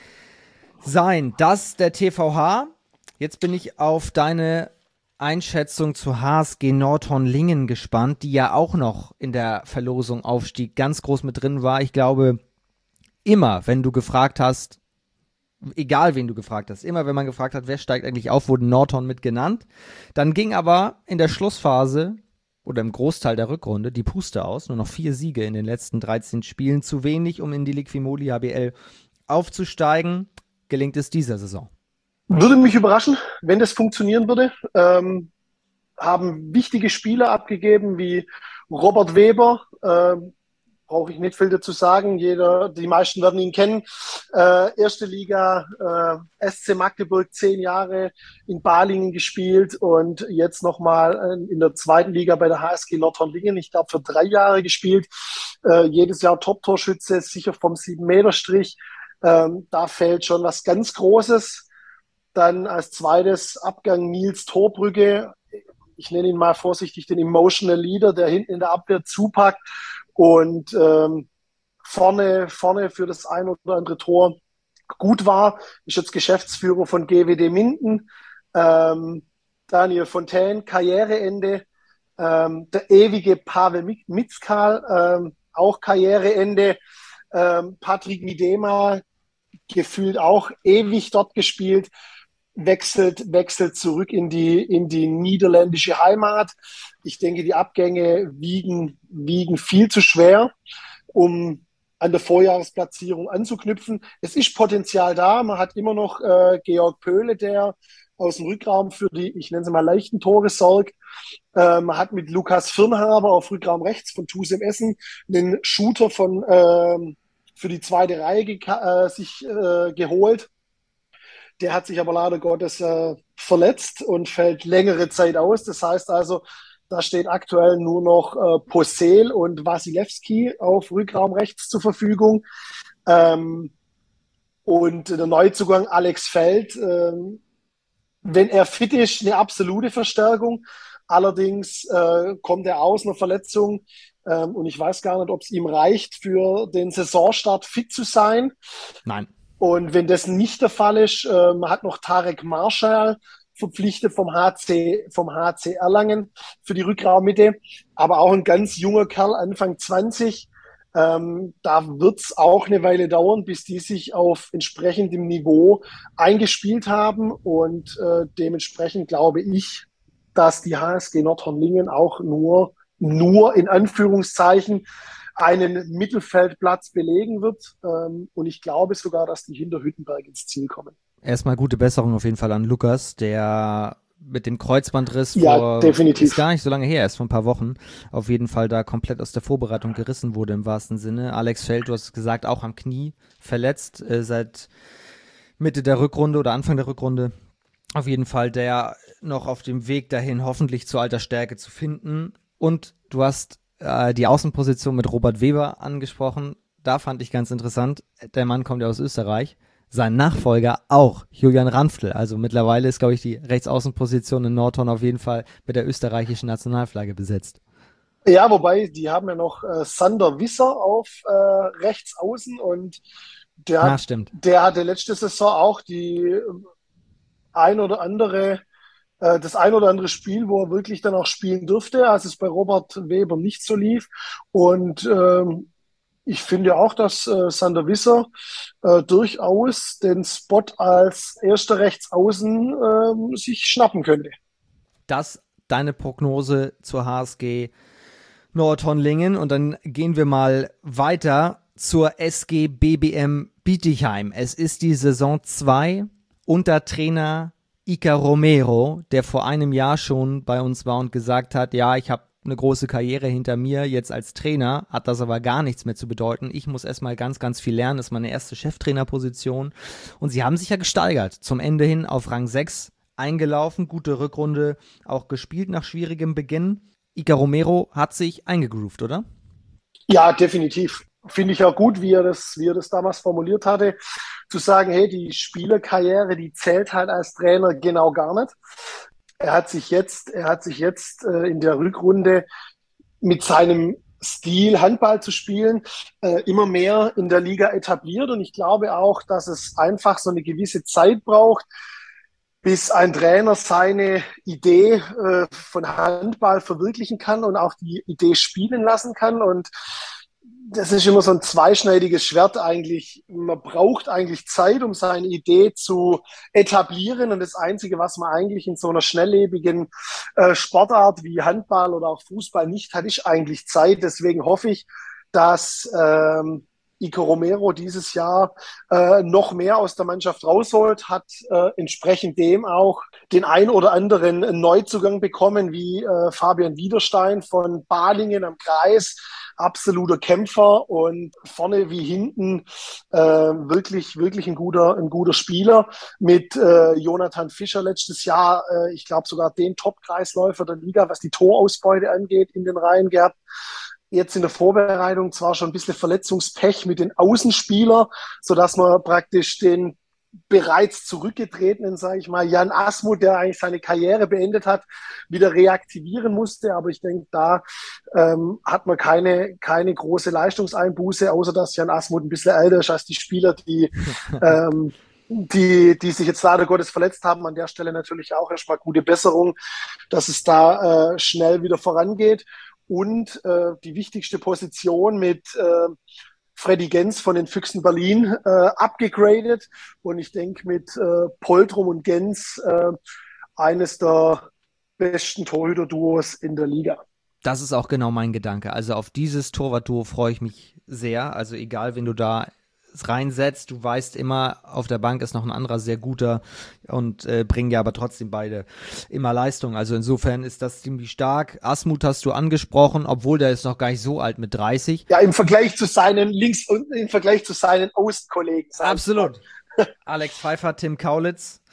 sein. Das der TVH. Jetzt bin ich auf deine Einschätzung zu HSG Nordhorn-Lingen gespannt, die ja auch noch in der Verlosung Aufstieg ganz groß mit drin war. Ich glaube, immer, wenn du gefragt hast, egal wen du gefragt hast, immer wenn man gefragt hat, wer steigt eigentlich auf, wurde Nordhorn mit genannt. Dann ging aber in der Schlussphase oder im Großteil der Rückrunde die Puste aus. Nur noch 4 Siege in den letzten 13 Spielen. Zu wenig, um in die Liquimoli HBL aufzusteigen. Gelingt es dieser Saison? Würde mich überraschen, wenn das funktionieren würde. Haben wichtige Spieler abgegeben, wie Robert Weber. Brauche ich nicht viel dazu sagen. Die meisten werden ihn kennen. Erste Liga, SC Magdeburg 10 Jahre in Balingen gespielt und jetzt nochmal in der zweiten Liga bei der HSG Nordhorn-Lingen. Ich glaube, für 3 Jahre gespielt. Jedes Jahr Top-Torschütze, sicher vom 7-Meter-Strich. Da fällt schon was ganz Großes. Dann als zweites Abgang Nils Torbrügge. Ich nenne ihn mal vorsichtig den Emotional Leader, der hinten in der Abwehr zupackt und vorne für das ein oder andere Tor gut war. Ist jetzt Geschäftsführer von GWD Minden. Der Daniel Fontaine, Karriereende. Der ewige Pavel Mizkal, auch Karriereende. Patrick Miedema, gefühlt auch ewig dort gespielt, wechselt zurück in die niederländische Heimat. Ich denke, die Abgänge wiegen viel zu schwer, um an der Vorjahresplatzierung anzuknüpfen. Es ist Potenzial da. Man hat immer noch Georg Pöhle, der aus dem Rückraum für die, ich nenne sie mal, leichten Tore sorgt. Man hat mit Lukas Firnhaber auf Rückraum rechts von TuS Essen einen Shooter für die zweite Reihe sich geholt. Der hat sich aber leider Gottes verletzt und fällt längere Zeit aus. Das heißt also, da steht aktuell nur noch Posel und Wasilewski auf Rückraum rechts zur Verfügung. Und der Neuzugang Alex Feld, wenn er fit ist, eine absolute Verstärkung. Allerdings kommt er aus einer Verletzung und ich weiß gar nicht, ob es ihm reicht, für den Saisonstart fit zu sein. Nein. Und wenn das nicht der Fall ist, man hat noch Tarek Marschall verpflichtet vom HC Erlangen für die Rückraummitte, aber auch ein ganz junger Kerl, Anfang 20. Da wird es auch eine Weile dauern, bis die sich auf entsprechendem Niveau eingespielt haben. Und dementsprechend glaube ich, dass die HSG Nordhorn-Lingen auch nur in Anführungszeichen einen Mittelfeldplatz belegen wird. Und ich glaube sogar, dass die hinter Hüttenberg ins Ziel kommen. Erstmal gute Besserung auf jeden Fall an Lukas, der mit dem Kreuzbandriss definitiv. Ist gar nicht so lange her, erst vor ein paar Wochen, auf jeden Fall da komplett aus der Vorbereitung gerissen wurde im wahrsten Sinne. Alex Feld, du hast gesagt, auch am Knie verletzt, seit Mitte der Rückrunde oder Anfang der Rückrunde. Auf jeden Fall der noch auf dem Weg dahin, hoffentlich zur alter Stärke zu finden. Und du hast die Außenposition mit Robert Weber angesprochen. Da fand ich ganz interessant, der Mann kommt ja aus Österreich. Sein Nachfolger auch, Julian Ranftl. Also mittlerweile ist, glaube ich, die Rechtsaußenposition in Nordhorn auf jeden Fall mit der österreichischen Nationalflagge besetzt. Ja, wobei, die haben ja noch Sander Wisser auf Rechtsaußen und der hatte letzte Saison auch das ein oder andere Spiel, wo er wirklich dann auch spielen durfte, als es bei Robert Weber nicht so lief. Und ich finde auch, dass Sander Wisser durchaus den Spot als erster Rechtsaußen sich schnappen könnte. Das deine Prognose zur HSG Nordhorn-Lingen. Und dann gehen wir mal weiter zur SG BBM Bietigheim. Es ist die Saison 2 unter Trainer Iker Romero, der vor einem Jahr schon bei uns war und gesagt hat, ja, ich habe eine große Karriere hinter mir, jetzt als Trainer hat das aber gar nichts mehr zu bedeuten. Ich muss erstmal ganz, ganz viel lernen, das ist meine erste Cheftrainerposition. Und sie haben sich ja gesteigert, zum Ende hin auf Rang 6 eingelaufen, gute Rückrunde auch gespielt nach schwierigem Beginn. Iker Romero hat sich eingegroovt, oder? Ja, definitiv. Finde ich auch gut, wie er das damals formuliert hatte, zu sagen, hey, die Spielerkarriere, die zählt halt als Trainer genau gar nicht. Er hat sich jetzt in der Rückrunde mit seinem Stil, Handball zu spielen, immer mehr in der Liga etabliert. Und ich glaube auch, dass es einfach so eine gewisse Zeit braucht, bis ein Trainer seine Idee von Handball verwirklichen kann und auch die Idee spielen lassen kann. Und das ist immer so ein zweischneidiges Schwert eigentlich. Man braucht eigentlich Zeit, um seine Idee zu etablieren. Und das Einzige, was man eigentlich in so einer schnelllebigen Sportart wie Handball oder auch Fußball nicht hat, ist eigentlich Zeit. Deswegen hoffe ich, dass Iker Romero dieses Jahr noch mehr aus der Mannschaft rausholt, hat entsprechend dem auch den ein oder anderen Neuzugang bekommen, wie Fabian Widerstein von Balingen am Kreis, absoluter Kämpfer und vorne wie hinten wirklich ein guter Spieler mit Jonathan Fischer letztes Jahr, ich glaube sogar den Top-Kreisläufer der Liga, was die Torausbeute angeht, in den Reihen gehabt. Jetzt in der Vorbereitung zwar schon ein bisschen Verletzungspech mit den Außenspielern, sodass man praktisch den bereits zurückgetretenen, sage ich mal, Jan Asmuth, der eigentlich seine Karriere beendet hat, wieder reaktivieren musste. Aber ich denke, da hat man keine große Leistungseinbuße, außer dass Jan Asmuth ein bisschen älter ist als die Spieler, die die sich jetzt leider Gottes verletzt haben. An der Stelle natürlich auch erstmal gute Besserung, dass es da schnell wieder vorangeht. Und die wichtigste Position mit Freddy Gens von den Füchsen Berlin abgegradet. Und ich denke mit Poltrum und Gens eines der besten Torhüter-Duos in der Liga. Das ist auch genau mein Gedanke. Also auf dieses Torwart-Duo freue ich mich sehr. Also egal, wen du da reinsetzt, du weißt immer, auf der Bank ist noch ein anderer sehr guter und bringen ja aber trotzdem beide immer Leistung. Also insofern ist das ziemlich stark. Asmuth hast du angesprochen, obwohl der ist noch gar nicht so alt mit 30. Ja, im Vergleich zu seinen im Vergleich zu seinen Außenkollegen. Absolut. Alex Pfeiffer, Tim Kaulitz,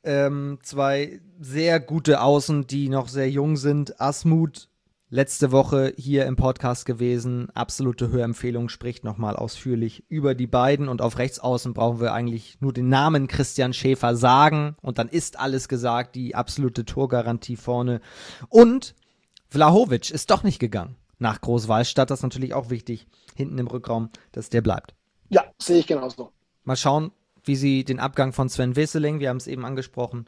zwei sehr gute Außen, die noch sehr jung sind. Asmuth letzte Woche hier im Podcast gewesen, absolute Hörempfehlung, spricht nochmal ausführlich über die beiden und auf Rechtsaußen brauchen wir eigentlich nur den Namen Christian Schäfer sagen und dann ist alles gesagt, die absolute Torgarantie vorne. Und Vlahovic ist doch nicht gegangen nach Großwallstadt, das ist natürlich auch wichtig, hinten im Rückraum, dass der bleibt. Ja, sehe ich genauso. Mal schauen, wie sie den Abgang von Sven Wesseling, wir haben es eben angesprochen,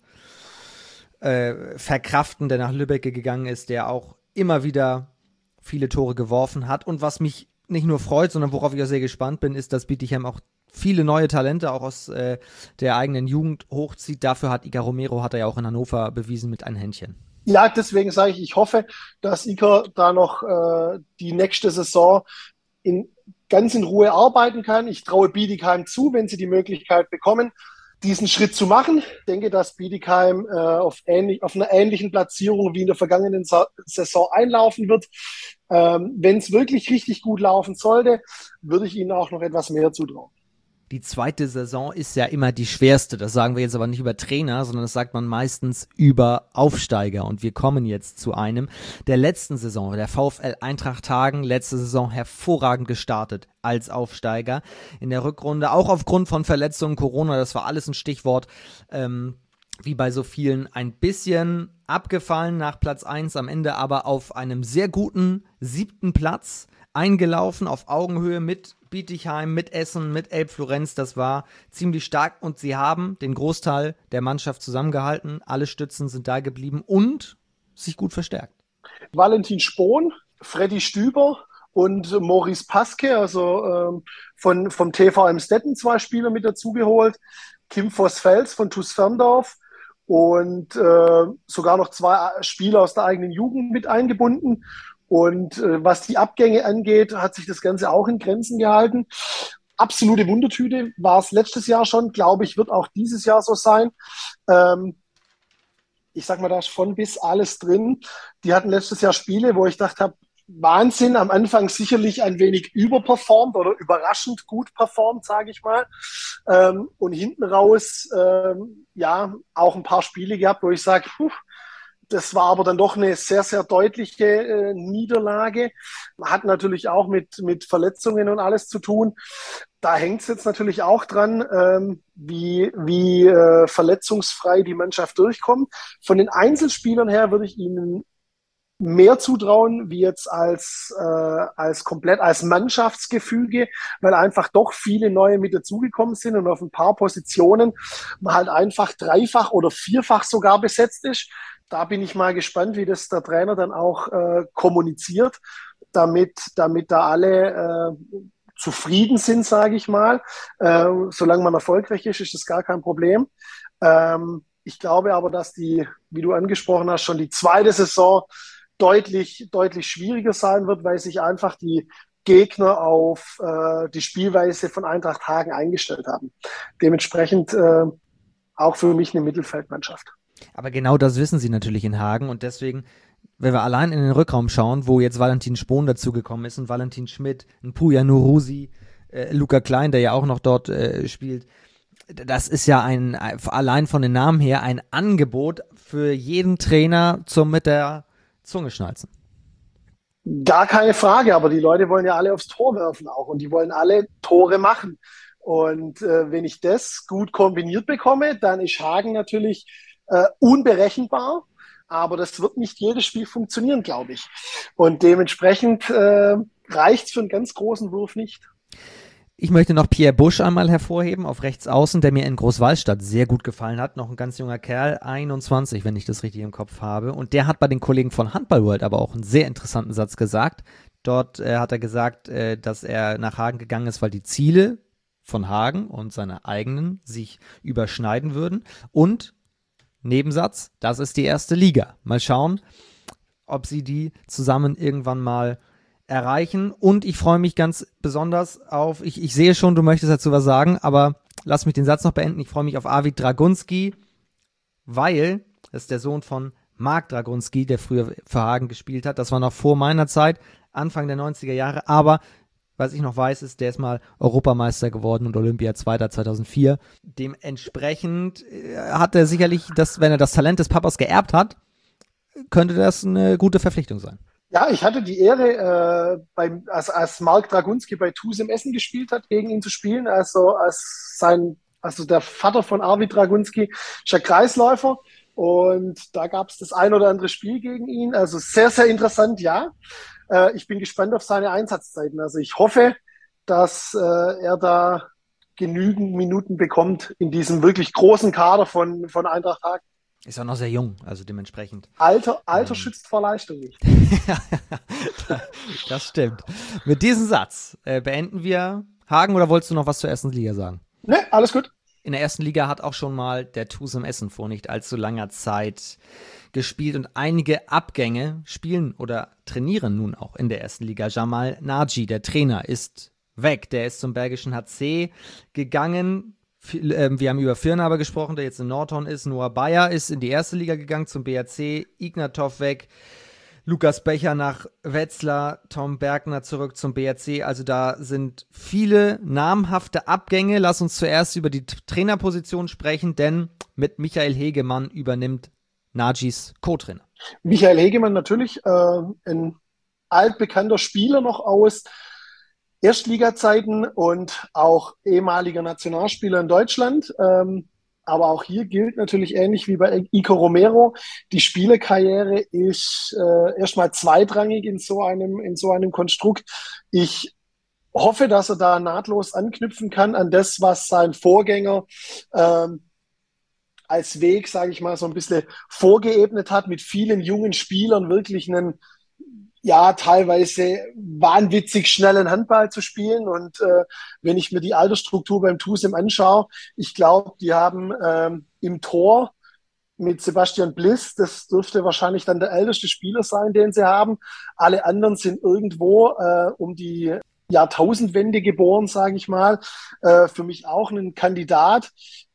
verkraften, der nach Lübeck gegangen ist, der auch immer wieder viele Tore geworfen hat. Und was mich nicht nur freut, sondern worauf ich auch sehr gespannt bin, ist, dass Bietigheim auch viele neue Talente auch aus der eigenen Jugend hochzieht. Dafür hat Iker Romero, hat er ja auch in Hannover bewiesen, mit einem Händchen. Ja, deswegen sage ich hoffe, dass Iker da noch die nächste Saison ganz in Ruhe arbeiten kann. Ich traue Bietigheim zu, wenn sie die Möglichkeit bekommen, diesen Schritt zu machen. Ich denke, dass Bietigheim auf einer ähnlichen Platzierung wie in der vergangenen Saison einlaufen wird. Wenn es wirklich richtig gut laufen sollte, würde ich ihnen auch noch etwas mehr zutrauen. Die zweite Saison ist ja immer die schwerste. Das sagen wir jetzt aber nicht über Trainer, sondern das sagt man meistens über Aufsteiger. Und wir kommen jetzt zu einem der letzten Saison. Der VfL Eintracht Hagen, letzte Saison hervorragend gestartet als Aufsteiger. In der Rückrunde, auch aufgrund von Verletzungen, Corona, das war alles ein Stichwort, wie bei so vielen, ein bisschen abgefallen nach Platz 1, am Ende aber auf einem sehr guten 7. Platz eingelaufen, auf Augenhöhe mit Bietigheim, mit Essen, mit Elbflorenz. Das war ziemlich stark und sie haben den Großteil der Mannschaft zusammengehalten. Alle Stützen sind da geblieben und sich gut verstärkt. Valentin Spohn, Freddy Stüber und Maurice Paske, also vom TV Emstetten 2 Spieler mit dazugeholt. Kim Voss-Fels von TuS Ferndorf und sogar noch 2 Spieler aus der eigenen Jugend mit eingebunden. Und was die Abgänge angeht, hat sich das Ganze auch in Grenzen gehalten. Absolute Wundertüte war es letztes Jahr schon, glaube ich, wird auch dieses Jahr so sein. Ich sag mal, da ist von bis alles drin. Die hatten letztes Jahr Spiele, wo ich dachte habe, Wahnsinn, am Anfang sicherlich ein wenig überperformt oder überraschend gut performt, sage ich mal. Und hinten raus, ja, auch ein paar Spiele gehabt, wo ich sage, das war aber dann doch eine sehr, sehr deutliche Niederlage. Hat natürlich auch mit Verletzungen und alles zu tun. Da hängt es jetzt natürlich auch dran, wie verletzungsfrei die Mannschaft durchkommt. Von den Einzelspielern her würde ich ihnen mehr zutrauen, wie jetzt als komplett als Mannschaftsgefüge, weil einfach doch viele neue mit dazugekommen sind und auf ein paar Positionen man halt einfach 3-fach oder 4-fach sogar besetzt ist. Da bin ich mal gespannt, wie das der Trainer dann auch kommuniziert, damit da alle zufrieden sind, sage ich mal. Solange man erfolgreich ist, ist das gar kein Problem. Ich glaube aber, dass wie du angesprochen hast, schon die zweite Saison deutlich schwieriger sein wird, weil sich einfach die Gegner auf die Spielweise von Eintracht Hagen eingestellt haben. Dementsprechend auch für mich eine Mittelfeldmannschaft. Aber genau das wissen sie natürlich in Hagen und deswegen, wenn wir allein in den Rückraum schauen, wo jetzt Valentin Spohn dazugekommen ist und Valentin Schmidt, ein Puja Nurusi, Luca Klein, der ja auch noch dort spielt, das ist ja allein von den Namen her ein Angebot für jeden Trainer zum mit der Zunge schnalzen. Gar keine Frage, aber die Leute wollen ja alle aufs Tor werfen auch und die wollen alle Tore machen. Und wenn ich das gut kombiniert bekomme, dann ist Hagen natürlich unberechenbar, aber das wird nicht jedes Spiel funktionieren, glaube ich. Und dementsprechend reicht es für einen ganz großen Wurf nicht. Ich möchte noch Pierre Busch einmal hervorheben, auf rechts außen, der mir in Großwallstadt sehr gut gefallen hat. Noch ein ganz junger Kerl, 21, wenn ich das richtig im Kopf habe. Und der hat bei den Kollegen von Handball World aber auch einen sehr interessanten Satz gesagt. Dort hat er gesagt, dass er nach Hagen gegangen ist, weil die Ziele von Hagen und seine eigenen sich überschneiden würden. Und, Nebensatz, das ist die erste Liga. Mal schauen, ob sie die zusammen irgendwann mal erreichen. Und ich freue mich ganz besonders auf, ich sehe schon, du möchtest dazu was sagen, aber lass mich den Satz noch beenden. Ich freue mich auf Arvid Dragunski, weil das ist der Sohn von Marc Dragunski, der früher für Hagen gespielt hat. Das war noch vor meiner Zeit, Anfang der 90er Jahre. Aber was ich noch weiß, ist, der ist mal Europameister geworden und Olympia-Zweiter 2004. Dementsprechend hat er sicherlich, wenn er das Talent des Papas geerbt hat, könnte das eine gute Verpflichtung sein. Ja, ich hatte die Ehre, als Marc Dragunski bei TuS im Essen gespielt hat, gegen ihn zu spielen. Also der Vater von Arvid Dragunski ist ja Kreisläufer. Und da gab es das ein oder andere Spiel gegen ihn. Also sehr, sehr interessant, ja. Ich bin gespannt auf seine Einsatzzeiten. Also ich hoffe, dass er da genügend Minuten bekommt in diesem wirklich großen Kader von Eintracht Hagen. Ist auch noch sehr jung, also dementsprechend. Alter schützt vor Leistung nicht. Das stimmt. Mit diesem Satz beenden wir Hagen, oder wolltest du noch was zur ersten Liga sagen? Ne, alles gut. In der ersten Liga hat auch schon mal der TuS im Essen vor nicht allzu langer Zeit gespielt und einige Abgänge spielen oder trainieren nun auch in der ersten Liga. Jamal Naji, der Trainer, ist weg. Der ist zum Bergischen HC gegangen. Wir haben über Firnaber gesprochen, der jetzt in Nordhorn ist. Noah Bayer ist in die erste Liga gegangen zum BRC. Ignatov weg. Lukas Becher nach Wetzlar, Tom Bergner zurück zum BRC. Also da sind viele namhafte Abgänge. Lass uns zuerst über die Trainerposition sprechen, denn mit Michael Hegemann übernimmt Najis Co-Trainer. Michael Hegemann natürlich ein altbekannter Spieler noch aus Erstliga-Zeiten und auch ehemaliger Nationalspieler in Deutschland. Aber auch hier gilt natürlich ähnlich wie bei Ico Romero, die Spielerkarriere ist erstmal zweitrangig in so einem Konstrukt. Ich hoffe, dass er da nahtlos anknüpfen kann an das, was sein Vorgänger als Weg, sage ich mal, so ein bisschen vorgeebnet hat, mit vielen jungen Spielern wirklich einen teilweise wahnwitzig schnellen Handball zu spielen. Und wenn ich mir die Altersstruktur beim TuSem anschaue, ich glaube, die haben im Tor mit Sebastian Bliss, das dürfte wahrscheinlich dann der älteste Spieler sein, den sie haben. Alle anderen sind irgendwo um die Jahrtausendwende geboren, sage ich mal. Für mich auch ein Kandidat,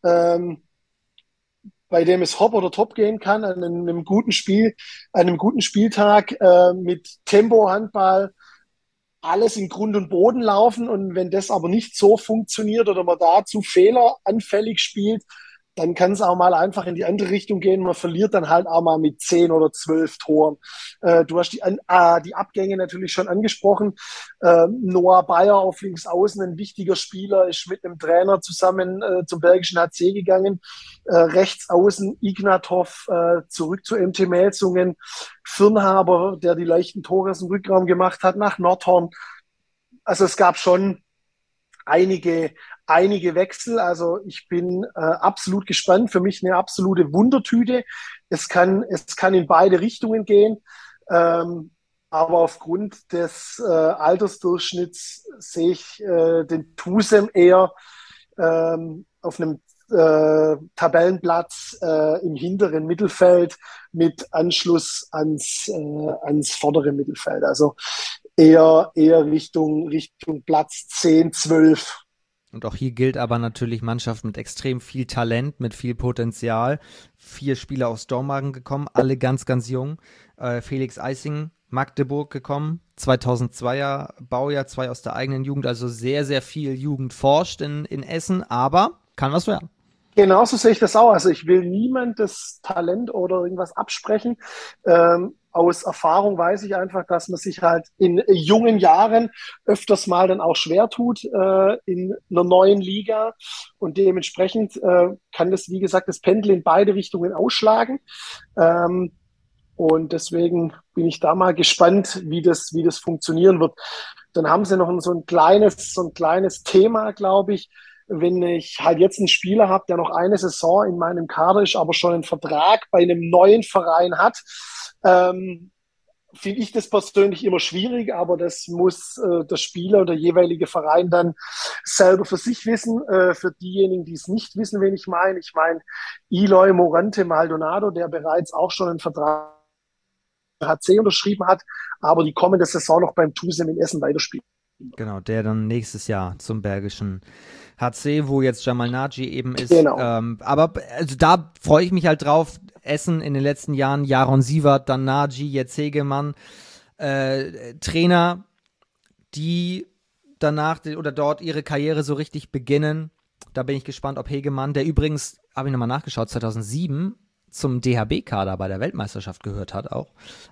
bei dem es hopp oder top gehen kann, an einem guten Spieltag mit Tempo-Handball, alles in Grund und Boden laufen. Und wenn das aber nicht so funktioniert oder man da zu fehleranfällig spielt, dann kann es auch mal einfach in die andere Richtung gehen. Man verliert dann halt auch mal mit 10 oder 12 Toren. Du hast die Abgänge natürlich schon angesprochen. Noah Bayer auf links außen, ein wichtiger Spieler, ist mit einem Trainer zusammen zum Bergischen HC gegangen. Rechts außen Ignatov zurück zu MT Melsungen. Firnhaber, der die leichten Tore aus dem Rückraum gemacht hat, nach Nordhorn. Also es gab schon einige Wechsel. Also ich bin absolut gespannt. Für mich eine absolute Wundertüte. Es kann in beide Richtungen gehen. Aber aufgrund des Altersdurchschnitts sehe ich den TuSem eher auf einem Tabellenplatz im hinteren Mittelfeld mit Anschluss ans vordere Mittelfeld. Also eher Richtung Platz 10, 12. Und auch hier gilt aber natürlich Mannschaft mit extrem viel Talent, mit viel Potenzial. 4 Spieler aus Dormagen gekommen, alle ganz, ganz jung. Felix Eising, Magdeburg gekommen, 2002er Baujahr, 2 aus der eigenen Jugend, also sehr, sehr viel Jugend forscht in Essen, aber kann was werden. Genauso sehe ich das auch. Also ich will niemand das Talent oder irgendwas absprechen. Aus Erfahrung weiß ich einfach, dass man sich halt in jungen Jahren öfters mal dann auch schwer tut in einer neuen Liga. Und dementsprechend kann das, wie gesagt, das Pendel in beide Richtungen ausschlagen. Und deswegen bin ich da mal gespannt, wie das funktionieren wird. dann haben sie noch so ein kleines Thema, glaube ich. Wenn ich halt jetzt einen Spieler habe, der noch eine Saison in meinem Kader ist, aber schon einen Vertrag bei einem neuen Verein hat, ähm, finde ich das persönlich immer schwierig, aber das muss der Spieler oder der jeweilige Verein dann selber für sich wissen. Für diejenigen, die es nicht wissen, wen ich meine Eloy Morante Maldonado, der bereits auch schon einen Vertrag HC unterschrieben hat, aber die kommende Saison noch beim TuSem in Essen weiterspielt. Genau, der dann nächstes Jahr zum Bergischen HC, wo jetzt Jamal Naji eben ist. Genau. Aber also da freue ich mich halt drauf. Essen in den letzten Jahren, Jaron Sievert, dann Naji, jetzt Hegemann. Trainer, die danach oder dort ihre Karriere so richtig beginnen. Da bin ich gespannt, ob Hegemann, der übrigens, habe ich nochmal nachgeschaut, 2007 zum DHB-Kader bei der Weltmeisterschaft gehört hat auch.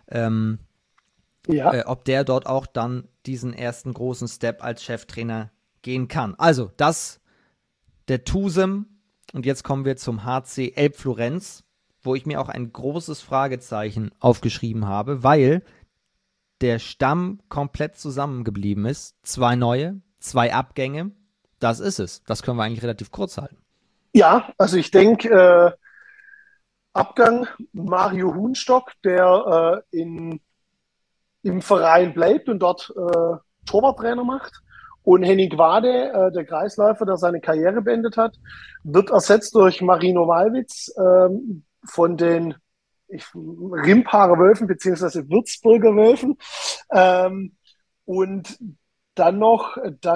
Ob der dort auch dann diesen ersten großen Step als Cheftrainer gehen kann. Also, das der TuSem. Und jetzt kommen wir zum HC Elbflorenz, wo ich mir auch ein großes Fragezeichen aufgeschrieben habe, weil der Stamm komplett zusammengeblieben ist. 2 neue, 2 Abgänge. Das ist es. Das können wir eigentlich relativ kurz halten. Ja, also ich denke, Abgang Mario Huhnstock, der im Verein bleibt und dort Torwarttrainer macht. Und Henning Wade, der Kreisläufer, der seine Karriere beendet hat, wird ersetzt durch Marino Malwitz von den Rimparer Wölfen beziehungsweise Würzburger Wölfen. Und dann noch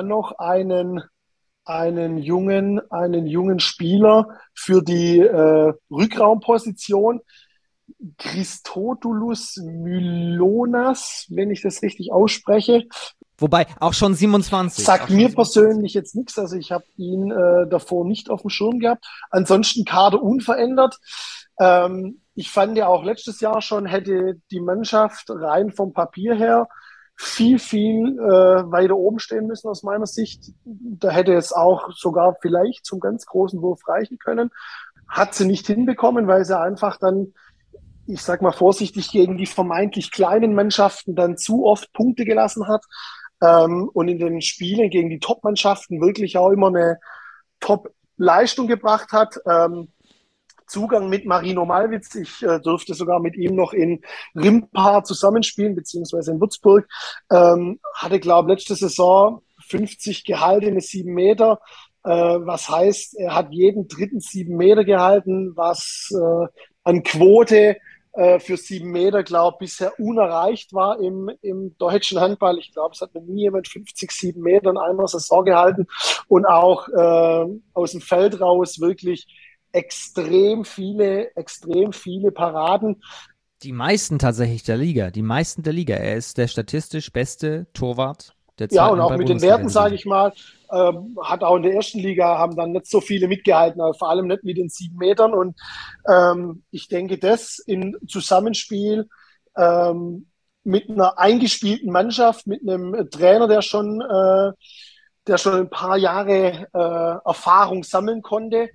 einen jungen Spieler für die Rückraumposition. Christodoulos Mylonas, wenn ich das richtig ausspreche. Wobei, auch schon 27. Sagt mir persönlich jetzt nichts, also ich habe ihn davor nicht auf dem Schirm gehabt. Ansonsten Kader unverändert. Ich fand ja auch letztes Jahr schon, hätte die Mannschaft rein vom Papier her viel weiter oben stehen müssen aus meiner Sicht. Da hätte es auch sogar vielleicht zum ganz großen Wurf reichen können. Hat sie nicht hinbekommen, weil sie einfach dann, ich sag mal vorsichtig, gegen die vermeintlich kleinen Mannschaften dann zu oft Punkte gelassen hat. Und in den Spielen gegen die Top-Mannschaften wirklich auch immer eine Top-Leistung gebracht hat. Zugang mit Marino Malwitz. Ich durfte sogar mit ihm noch in Rimpa zusammenspielen, beziehungsweise in Würzburg. Hatte, glaube ich, letzte Saison 50 gehaltene 7 Meter. Was heißt, er hat jeden dritten 7 Meter gehalten, was an Quote für 7 Meter, glaube ich, bisher unerreicht war im deutschen Handball. Ich glaube, es hat noch nie jemand 50, 7 Meter in einer Saison gehalten und auch aus dem Feld raus wirklich extrem viele Paraden. Die meisten tatsächlich der Liga. Er ist der statistisch beste Torwart der zweiten. Ja, und auch mit den Werten, sage ich mal, hat auch in der ersten Liga, haben dann nicht so viele mitgehalten, aber vor allem nicht mit den 7 Metern. Und ich denke, das in Zusammenspiel mit einer eingespielten Mannschaft, mit einem Trainer, der schon ein paar Jahre Erfahrung sammeln konnte,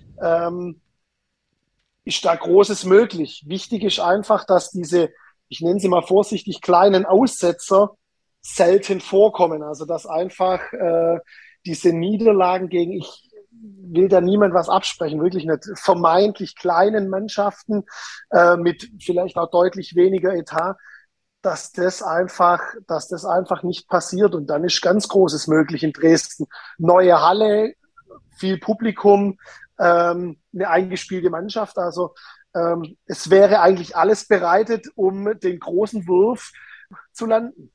ist da Großes möglich. Wichtig ist einfach, dass diese, ich nenne sie mal vorsichtig, kleinen Aussetzer selten vorkommen. Also dass einfach diese Niederlagen gegen, ich will da niemand was absprechen, wirklich nicht, vermeintlich kleinen Mannschaften mit vielleicht auch deutlich weniger Etat, dass das einfach nicht passiert. Und dann ist ganz Großes möglich in Dresden. Neue Halle, viel Publikum, eine eingespielte Mannschaft. Also es wäre eigentlich alles bereitet, um den großen Wurf zu landen.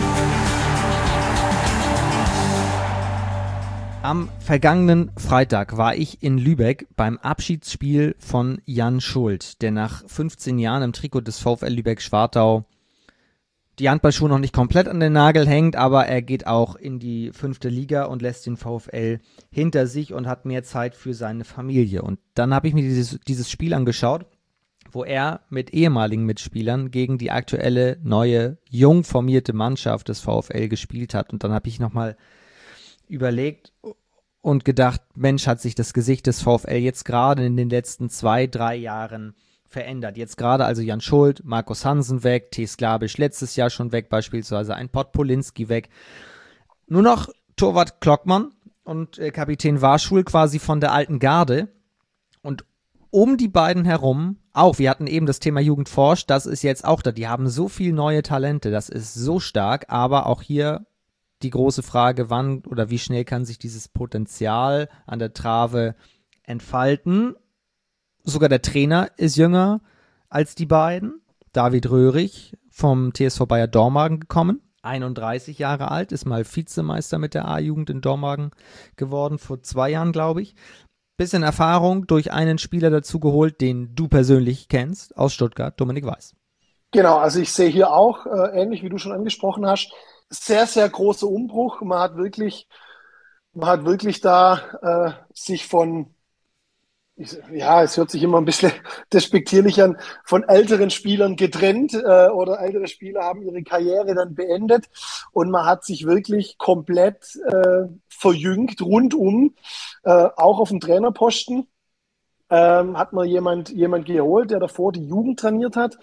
Am vergangenen Freitag war ich in Lübeck beim Abschiedsspiel von Jan Schuld, der nach 15 Jahren im Trikot des VfL Lübeck-Schwartau die Handballschuhe noch nicht komplett an den Nagel hängt, aber er geht auch in die 5. Liga und lässt den VfL hinter sich und hat mehr Zeit für seine Familie. Und dann habe ich mir dieses Spiel angeschaut, wo er mit ehemaligen Mitspielern gegen die aktuelle, neue, jung formierte Mannschaft des VfL gespielt hat. Und dann habe ich nochmal überlegt und gedacht, Mensch, hat sich das Gesicht des VfL jetzt gerade in den letzten 2-3 Jahren verändert. Jetzt gerade also Jan Schuld, Markus Hansen weg, T. Sklabisch letztes Jahr schon weg, beispielsweise ein Podpolinski weg. Nur noch Torwart Klockmann und Kapitän Warschul quasi von der alten Garde. Und um die beiden herum, auch, wir hatten eben das Thema Jugend forscht, das ist jetzt auch da. Die haben so viel neue Talente, das ist so stark, aber auch hier die große Frage, wann oder wie schnell kann sich dieses Potenzial an der Trave entfalten. Sogar der Trainer ist jünger als die beiden. David Röhrig vom TSV Bayer Dormagen gekommen. 31 Jahre alt, ist mal Vizemeister mit der A-Jugend in Dormagen geworden, vor 2 Jahren, glaube ich. Bisschen Erfahrung durch einen Spieler dazu geholt, den du persönlich kennst, aus Stuttgart, Dominik Weiß. Genau, also ich sehe hier auch, ähnlich wie du schon angesprochen hast, sehr, sehr großer Umbruch. Man hat wirklich da sich von, ja, es hört sich immer ein bisschen despektierlich an, von älteren Spielern getrennt oder ältere Spieler haben ihre Karriere dann beendet und man hat sich wirklich komplett verjüngt, rundum, auch auf dem Trainerposten. Hat man jemand geholt, der davor die Jugend trainiert hat,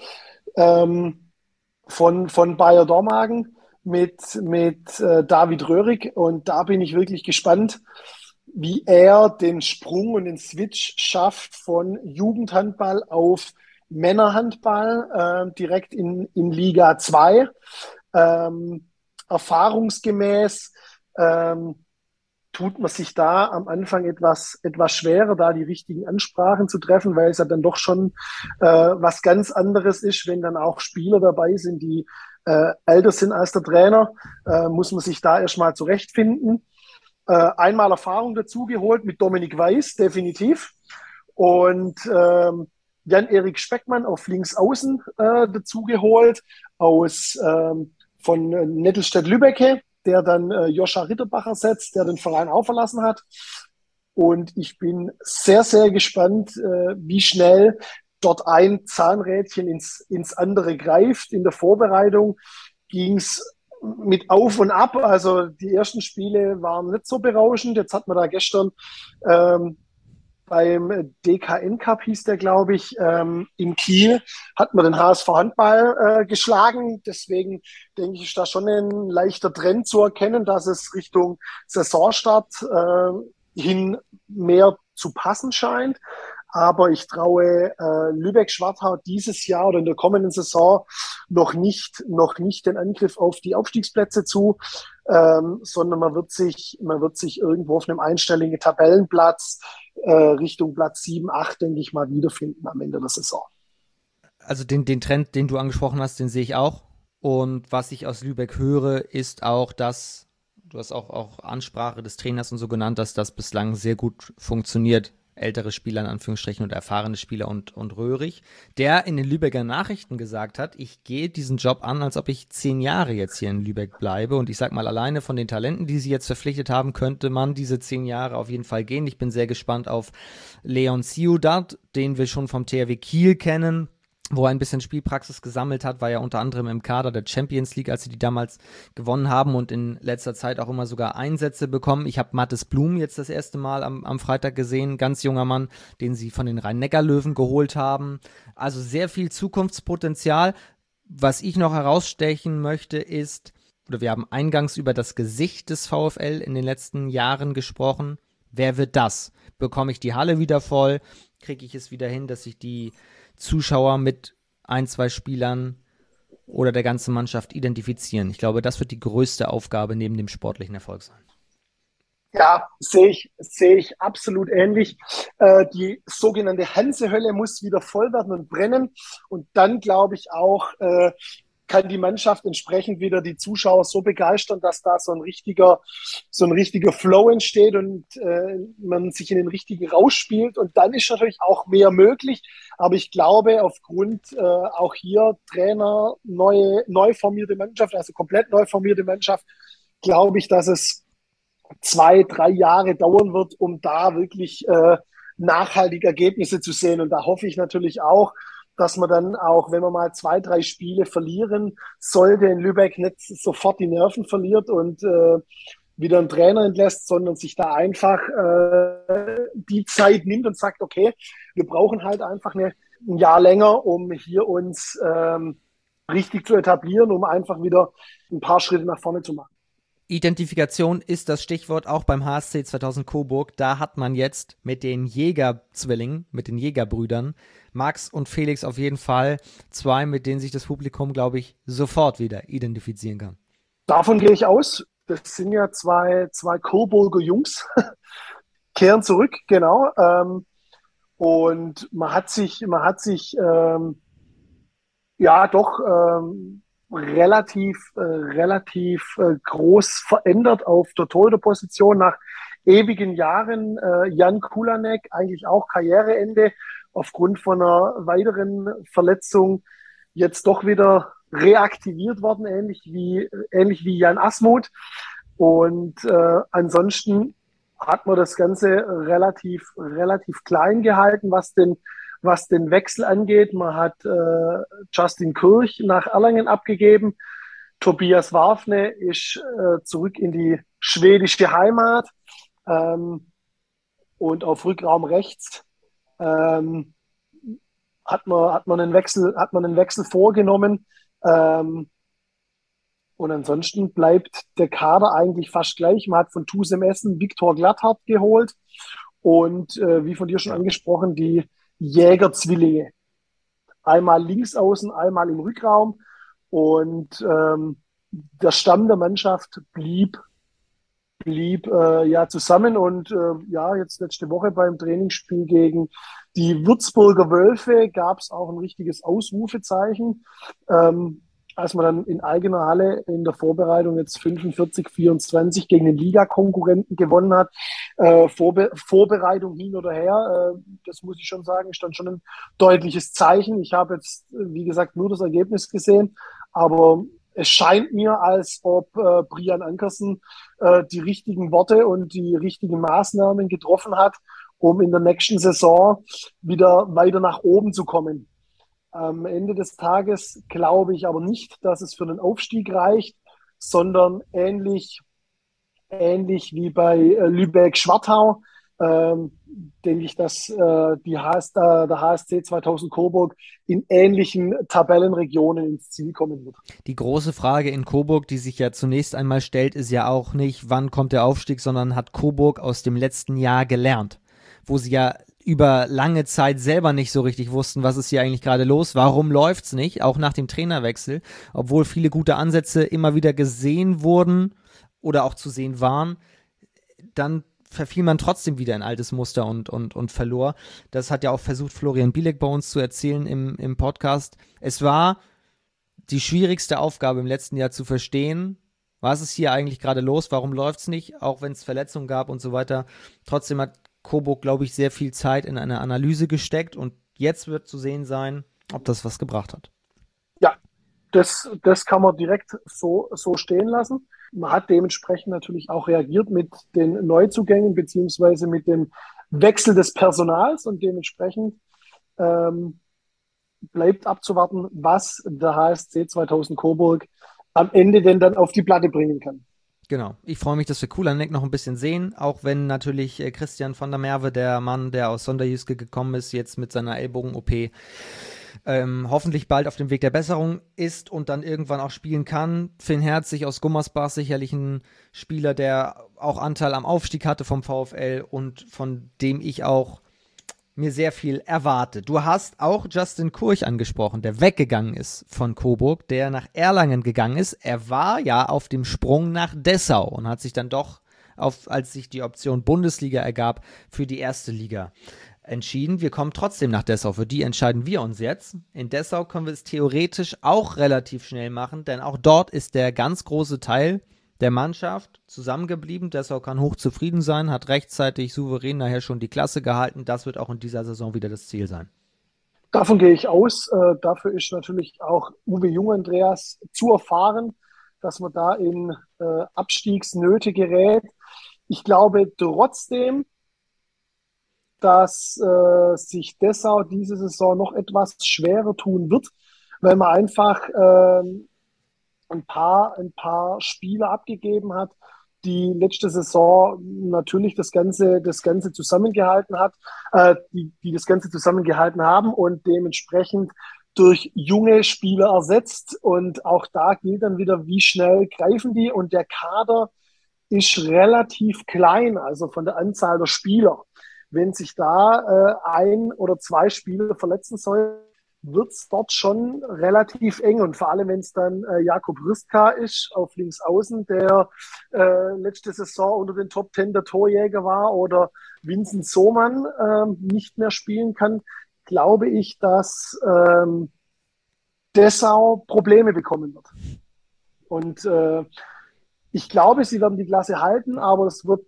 von Bayer Dormagen mit David Röhrig. Und da bin ich wirklich gespannt, wie er den Sprung und den Switch schafft von Jugendhandball auf Männerhandball direkt in Liga 2. Erfahrungsgemäß tut man sich da am Anfang etwas schwerer, da die richtigen Ansprachen zu treffen, weil es ja dann doch schon was ganz anderes ist, wenn dann auch Spieler dabei sind, die älter sind als der Trainer, muss man sich da erstmal zurechtfinden. Einmal Erfahrung dazugeholt mit Dominik Weiß, definitiv. Und Jan-Erik Speckmann auf links außen dazugeholt von Nettelstedt-Lübbecke, der dann Joscha Ritterbacher setzt, der den Verein auch verlassen hat. Und ich bin sehr, sehr gespannt, wie schnell dort ein Zahnrädchen ins andere greift. In der Vorbereitung ging es mit Auf und Ab. Also die ersten Spiele waren nicht so berauschend. Jetzt hat man da gestern beim DKN Cup hieß der, glaube ich, in Kiel, hat man den HSV Handball geschlagen. Deswegen denke ich, ist da schon ein leichter Trend zu erkennen, dass es Richtung Saisonstart hin mehr zu passen scheint. Aber ich traue Lübeck-Schwartau dieses Jahr oder in der kommenden Saison noch nicht den Angriff auf die Aufstiegsplätze zu, sondern man wird sich irgendwo auf einem einstelligen Tabellenplatz Richtung Platz 7, 8, denke ich mal, wiederfinden am Ende der Saison. Also den Trend, den du angesprochen hast, den sehe ich auch. Und was ich aus Lübeck höre, ist auch, dass, du hast auch Ansprache des Trainers und so genannt, dass das bislang sehr gut funktioniert. Ältere Spieler in Anführungsstrichen und erfahrene Spieler und Röhrig, der in den Lübecker Nachrichten gesagt hat, ich gehe diesen Job an, als ob ich 10 Jahre jetzt hier in Lübeck bleibe und ich sag mal, alleine von den Talenten, die sie jetzt verpflichtet haben, könnte man diese 10 Jahre auf jeden Fall gehen. Ich bin sehr gespannt auf Leon Ciudad, den wir schon vom THW Kiel kennen, wo er ein bisschen Spielpraxis gesammelt hat, war ja unter anderem im Kader der Champions League, als sie die damals gewonnen haben und in letzter Zeit auch immer sogar Einsätze bekommen. Ich habe Mathis Blum jetzt das erste Mal am Freitag gesehen, ganz junger Mann, den sie von den Rhein-Neckar-Löwen geholt haben. Also sehr viel Zukunftspotenzial. Was ich noch herausstechen möchte ist, oder wir haben eingangs über das Gesicht des VfL in den letzten Jahren gesprochen. Wer wird das? Bekomme ich die Halle wieder voll? Kriege ich es wieder hin, dass ich die Zuschauer mit 1, 2 Spielern oder der ganzen Mannschaft identifizieren? Ich glaube, das wird die größte Aufgabe neben dem sportlichen Erfolg sein. Ja, sehe ich absolut ähnlich. Die sogenannte Hansehölle muss wieder voll werden und brennen. Und dann glaube ich auch, kann die Mannschaft entsprechend wieder die Zuschauer so begeistern, dass da so ein richtiger Flow entsteht und man sich in den richtigen Rausch spielt. Und dann ist natürlich auch mehr möglich. Aber ich glaube, aufgrund auch hier Trainer, neu formierte Mannschaft, also komplett neu formierte Mannschaft, glaube ich, dass es 2, 3 Jahre dauern wird, um da wirklich nachhaltige Ergebnisse zu sehen. Und da hoffe ich natürlich auch, dass man dann auch, wenn man mal 2, 3 Spiele verlieren sollte, in Lübeck nicht sofort die Nerven verliert und wieder einen Trainer entlässt, sondern sich da einfach die Zeit nimmt und sagt, okay, wir brauchen halt einfach eine ein Jahr länger, um hier uns richtig zu etablieren, um einfach wieder ein paar Schritte nach vorne zu machen. Identifikation ist das Stichwort auch beim HSC 2000 Coburg. Da hat man jetzt mit den Jägerzwillingen, mit den Jägerbrüdern, Max und Felix auf jeden Fall zwei, mit denen sich das Publikum, glaube ich, sofort wieder identifizieren kann. Davon gehe ich aus. Das sind ja zwei Coburger Jungs, kehren zurück, genau. Und man hat sich ja doch relativ groß verändert auf der Torhüterposition nach ewigen Jahren. Jan Kulanek, eigentlich auch Karriereende, aufgrund von einer weiteren Verletzung jetzt doch wieder reaktiviert worden, ähnlich wie Jan Asmuth. Und ansonsten hat man das Ganze relativ klein gehalten, was den Wechsel angeht. Man hat Justin Kirch nach Erlangen abgegeben. Tobias Warfne ist zurück in die schwedische Heimat. Und auf Rückraum rechts hat man einen Wechsel vorgenommen. Und ansonsten bleibt der Kader eigentlich fast gleich. Man hat von TuSem Essen Viktor Glatthardt geholt und wie von dir schon angesprochen, die Jägerzwillinge. Einmal links außen, einmal im Rückraum. Und der Stamm der Mannschaft blieb ja zusammen. Und ja, jetzt letzte Woche beim Trainingsspiel gegen die Würzburger Wölfe gab es auch ein richtiges Ausrufezeichen. Als man dann in eigener Halle in der Vorbereitung jetzt 45-24 gegen den Ligakonkurrenten gewonnen hat. Vorbereitung hin oder her, das muss ich schon sagen, ist dann schon ein deutliches Zeichen. Ich habe jetzt, wie gesagt, nur das Ergebnis gesehen, aber es scheint mir, als ob Brian Ankersen die richtigen Worte und die richtigen Maßnahmen getroffen hat, um in der nächsten Saison wieder weiter nach oben zu kommen. Am Ende des Tages glaube ich aber nicht, dass es für einen Aufstieg reicht, sondern ähnlich wie bei Lübeck-Schwartau, denke ich, dass der HSC 2000 Coburg in ähnlichen Tabellenregionen ins Ziel kommen wird. Die große Frage in Coburg, die sich ja zunächst einmal stellt, ist ja auch nicht, wann kommt der Aufstieg, sondern hat Coburg aus dem letzten Jahr gelernt, wo sie ja über lange Zeit selber nicht so richtig wussten, was ist hier eigentlich gerade los, warum läuft's nicht, auch nach dem Trainerwechsel, obwohl viele gute Ansätze immer wieder gesehen wurden oder auch zu sehen waren, dann verfiel man trotzdem wieder in altes Muster und verlor. Das hat ja auch versucht Florian Bielek bei uns zu erzählen im Podcast. Es war die schwierigste Aufgabe im letzten Jahr zu verstehen, was ist hier eigentlich gerade los, warum läuft's nicht, auch wenn es Verletzungen gab und so weiter. Trotzdem hat Coburg, glaube ich, sehr viel Zeit in eine Analyse gesteckt und jetzt wird zu sehen sein, ob das was gebracht hat. Ja, das kann man direkt so stehen lassen. Man hat dementsprechend natürlich auch reagiert mit den Neuzugängen beziehungsweise mit dem Wechsel des Personals und dementsprechend bleibt abzuwarten, was der HSC 2000 Coburg am Ende denn dann auf die Platte bringen kann. Genau. Ich freue mich, dass wir Kulanek noch ein bisschen sehen, auch wenn natürlich Christian von der Merwe, der Mann, der aus Sonderjyske gekommen ist, jetzt mit seiner Ellbogen-OP hoffentlich bald auf dem Weg der Besserung ist und dann irgendwann auch spielen kann. Finn Herzig aus Gummersbach, sicherlich ein Spieler, der auch Anteil am Aufstieg hatte vom VfL und von dem ich auch mir sehr viel erwarte. Du hast auch Justin Kurch angesprochen, der weggegangen ist von Coburg, der nach Erlangen gegangen ist. Er war ja auf dem Sprung nach Dessau und hat sich dann doch, als sich die Option Bundesliga ergab, für die erste Liga entschieden. Wir kommen trotzdem nach Dessau, für die entscheiden wir uns jetzt. In Dessau können wir es theoretisch auch relativ schnell machen, denn auch dort ist der ganz große Teil der Mannschaft zusammengeblieben. Dessau kann hochzufrieden sein, hat rechtzeitig souverän nachher schon die Klasse gehalten. Das wird auch in dieser Saison wieder das Ziel sein. Davon gehe ich aus. Dafür ist natürlich auch Uwe Jung-Andreas zu erfahren, dass man da in Abstiegsnöte gerät. Ich glaube trotzdem, dass sich Dessau diese Saison noch etwas schwerer tun wird, weil man einfach ein paar Spieler abgegeben hat, die letzte Saison natürlich das Ganze zusammengehalten hat, die das Ganze zusammengehalten haben und dementsprechend durch junge Spieler ersetzt. Und auch da gilt dann wieder, wie schnell greifen die. Und der Kader ist relativ klein, also von der Anzahl der Spieler. Wenn sich da ein oder zwei Spieler verletzen sollen, wird es dort schon relativ eng. Und vor allem, wenn es dann Jakub Hrstka ist auf links außen, der letzte Saison unter den Top 10 der Torjäger war, oder Vincent Soman nicht mehr spielen kann, glaube ich, dass Dessau Probleme bekommen wird. Und ich glaube, sie werden die Klasse halten, aber es wird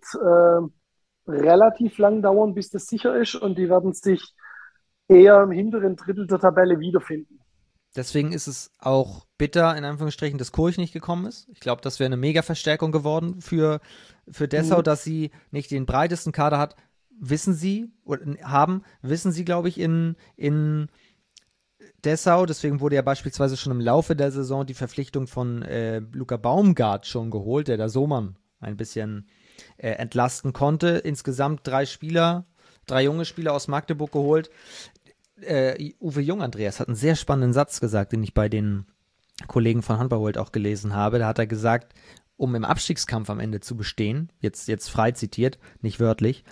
relativ lang dauern, bis das sicher ist, und die werden sich eher im hinteren Drittel der Tabelle wiederfinden. Deswegen ist es auch bitter, in Anführungsstrichen, dass Kurch nicht gekommen ist. Ich glaube, das wäre eine Mega-Verstärkung geworden für Dessau, dass sie nicht den breitesten Kader hat. Wissen sie, glaube ich, in Dessau. Deswegen wurde ja beispielsweise schon im Laufe der Saison die Verpflichtung von Luca Baumgart schon geholt, der da Soman ein bisschen entlasten konnte. Insgesamt 3 junge Spieler aus Magdeburg geholt. Uwe Jung, Andreas, hat einen sehr spannenden Satz gesagt, den ich bei den Kollegen von Handballworld auch gelesen habe. Da hat er gesagt, um im Abstiegskampf am Ende zu bestehen, jetzt frei zitiert, nicht wörtlich,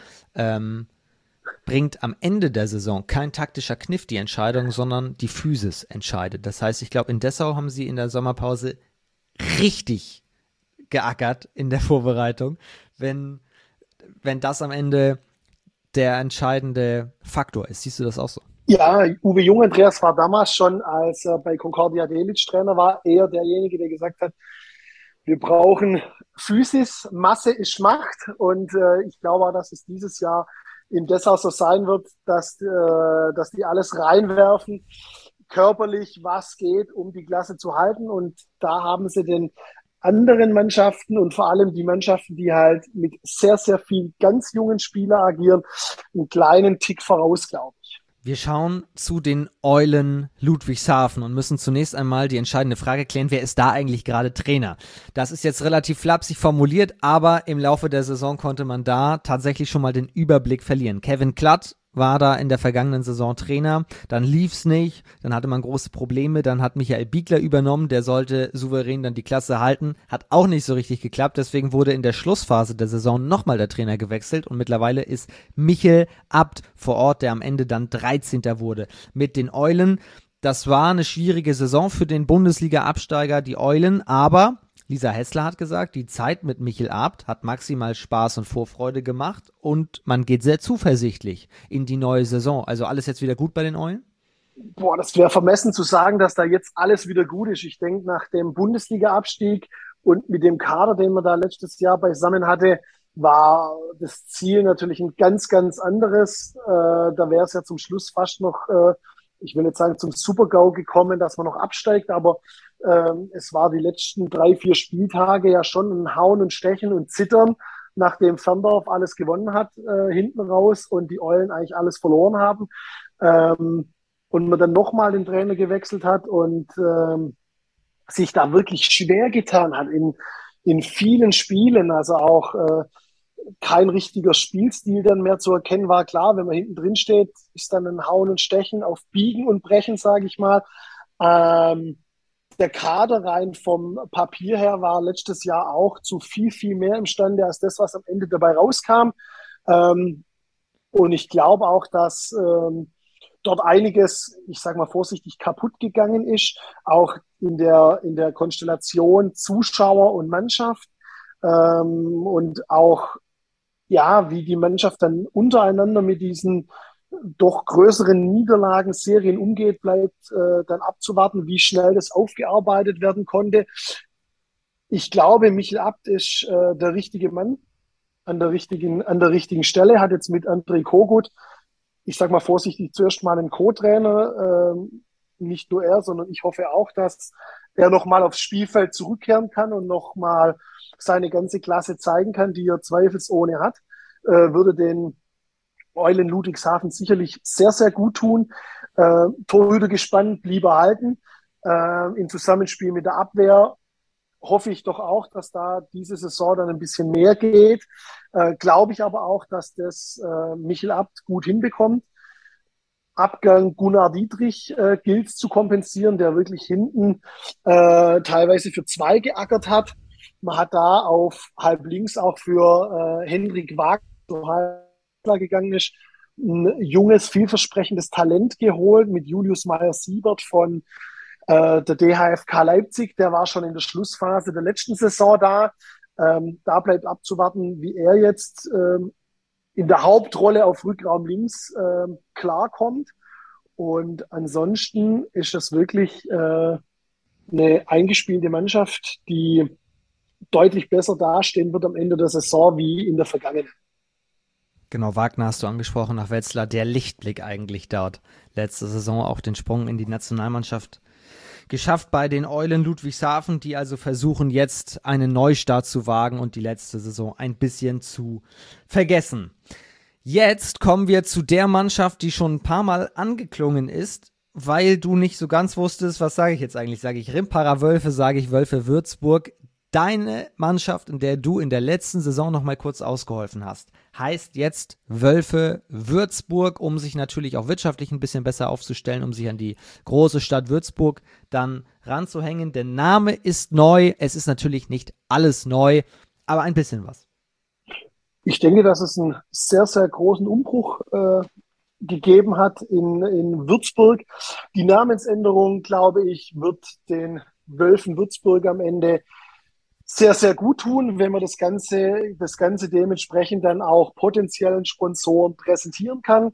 bringt am Ende der Saison kein taktischer Kniff die Entscheidung, sondern die Physis entscheidet. Das heißt, ich glaube, in Dessau haben sie in der Sommerpause richtig geackert in der Vorbereitung, wenn das am Ende der entscheidende Faktor ist. Siehst du das auch so? Ja, Uwe Jung, Andreas, war damals schon, als er bei Concordia Delitzsch Trainer war, eher derjenige, der gesagt hat, wir brauchen Physis, Masse ist Macht, und ich glaube auch, dass es dieses Jahr in Dessau so sein wird, dass die alles reinwerfen, körperlich, was geht, um die Klasse zu halten, und da haben sie den anderen Mannschaften und vor allem die Mannschaften, die halt mit sehr, sehr viel ganz jungen Spielern agieren, einen kleinen Tick voraus, glaube ich. Wir schauen zu den Eulen Ludwigshafen und müssen zunächst einmal die entscheidende Frage klären, wer ist da eigentlich gerade Trainer? Das ist jetzt relativ flapsig formuliert, aber im Laufe der Saison konnte man da tatsächlich schon mal den Überblick verlieren. Kevin Klatt war da in der vergangenen Saison Trainer, dann lief's nicht, dann hatte man große Probleme, dann hat Michael Biegler übernommen, der sollte souverän dann die Klasse halten, hat auch nicht so richtig geklappt, deswegen wurde in der Schlussphase der Saison nochmal der Trainer gewechselt und mittlerweile ist Michel Abt vor Ort, der am Ende dann 13. wurde mit den Eulen. Das war eine schwierige Saison für den Bundesliga-Absteiger, die Eulen, aber Lisa Hessler hat gesagt, die Zeit mit Michel Abt hat maximal Spaß und Vorfreude gemacht und man geht sehr zuversichtlich in die neue Saison. Also alles jetzt wieder gut bei den Eulen? Boah, das wäre vermessen zu sagen, dass da jetzt alles wieder gut ist. Ich denke, nach dem Bundesliga-Abstieg und mit dem Kader, den man da letztes Jahr beisammen hatte, war das Ziel natürlich ein ganz, ganz anderes. Da wäre es ja zum Schluss fast noch, ich will nicht sagen zum Super-GAU gekommen, dass man noch absteigt, aber es war die letzten 3, 4 Spieltage ja schon ein Hauen und Stechen und Zittern, nachdem Ferndorf alles gewonnen hat hinten raus und die Eulen eigentlich alles verloren haben. Und man dann nochmal den Trainer gewechselt hat und sich da wirklich schwer getan hat in vielen Spielen. Also auch kein richtiger Spielstil dann mehr zu erkennen war. Klar, wenn man hinten drin steht, ist dann ein Hauen und Stechen auf Biegen und Brechen, sage ich mal. Der Kader rein vom Papier her war letztes Jahr auch zu viel, viel mehr imstande als das, was am Ende dabei rauskam. Und ich glaube auch, dass dort einiges, ich sage mal vorsichtig, kaputt gegangen ist, auch in der Konstellation Zuschauer und Mannschaft, und auch, ja, wie die Mannschaft dann untereinander mit diesen doch größeren Niederlagenserien umgeht, bleibt dann abzuwarten, wie schnell das aufgearbeitet werden konnte. Ich glaube, Michel Abt ist der richtige Mann an der richtigen Stelle, hat jetzt mit André Kogut, ich sage mal vorsichtig, zuerst mal einen Co-Trainer, nicht nur er, sondern ich hoffe auch, dass er nochmal aufs Spielfeld zurückkehren kann und nochmal seine ganze Klasse zeigen kann, die er zweifelsohne hat, würde den Eulen Ludwigshafen sicherlich sehr, sehr gut tun. Torhüter gespannt, lieber halten, im Zusammenspiel mit der Abwehr hoffe ich doch auch, dass da diese Saison dann ein bisschen mehr geht. Glaube ich aber auch, dass das Michel Abt gut hinbekommt. Abgang Gunnar Dietrich gilt zu kompensieren, der wirklich hinten teilweise für zwei geackert hat. Man hat da auf halb links auch für Hendrik Wagner, so halb gegangen ist, ein junges, vielversprechendes Talent geholt mit Julius Meyer-Siebert von der DHFK Leipzig. Der war schon in der Schlussphase der letzten Saison da. Da bleibt abzuwarten, wie er jetzt in der Hauptrolle auf Rückraum links klarkommt. Und ansonsten ist das wirklich eine eingespielte Mannschaft, die deutlich besser dastehen wird am Ende der Saison wie in der Vergangenheit. Genau, Wagner hast du angesprochen, nach Wetzlar, der Lichtblick eigentlich dort. Letzte Saison auch den Sprung in die Nationalmannschaft geschafft bei den Eulen Ludwigshafen, die also versuchen jetzt einen Neustart zu wagen und die letzte Saison ein bisschen zu vergessen. Jetzt kommen wir zu der Mannschaft, die schon ein paar Mal angeklungen ist, weil du nicht so ganz wusstest, was sage ich jetzt eigentlich? Sage ich Rimpara Wölfe, sage ich Wölfe Würzburg. Deine Mannschaft, in der du in der letzten Saison noch mal kurz ausgeholfen hast, heißt jetzt Wölfe Würzburg, um sich natürlich auch wirtschaftlich ein bisschen besser aufzustellen, um sich an die große Stadt Würzburg dann ranzuhängen. Der Name ist neu, es ist natürlich nicht alles neu, aber ein bisschen was. Ich denke, dass es einen sehr, sehr großen Umbruch gegeben hat in Würzburg. Die Namensänderung, glaube ich, wird den Wölfen Würzburg am Ende sehr, sehr gut tun, wenn man das Ganze dementsprechend dann auch potenziellen Sponsoren präsentieren kann.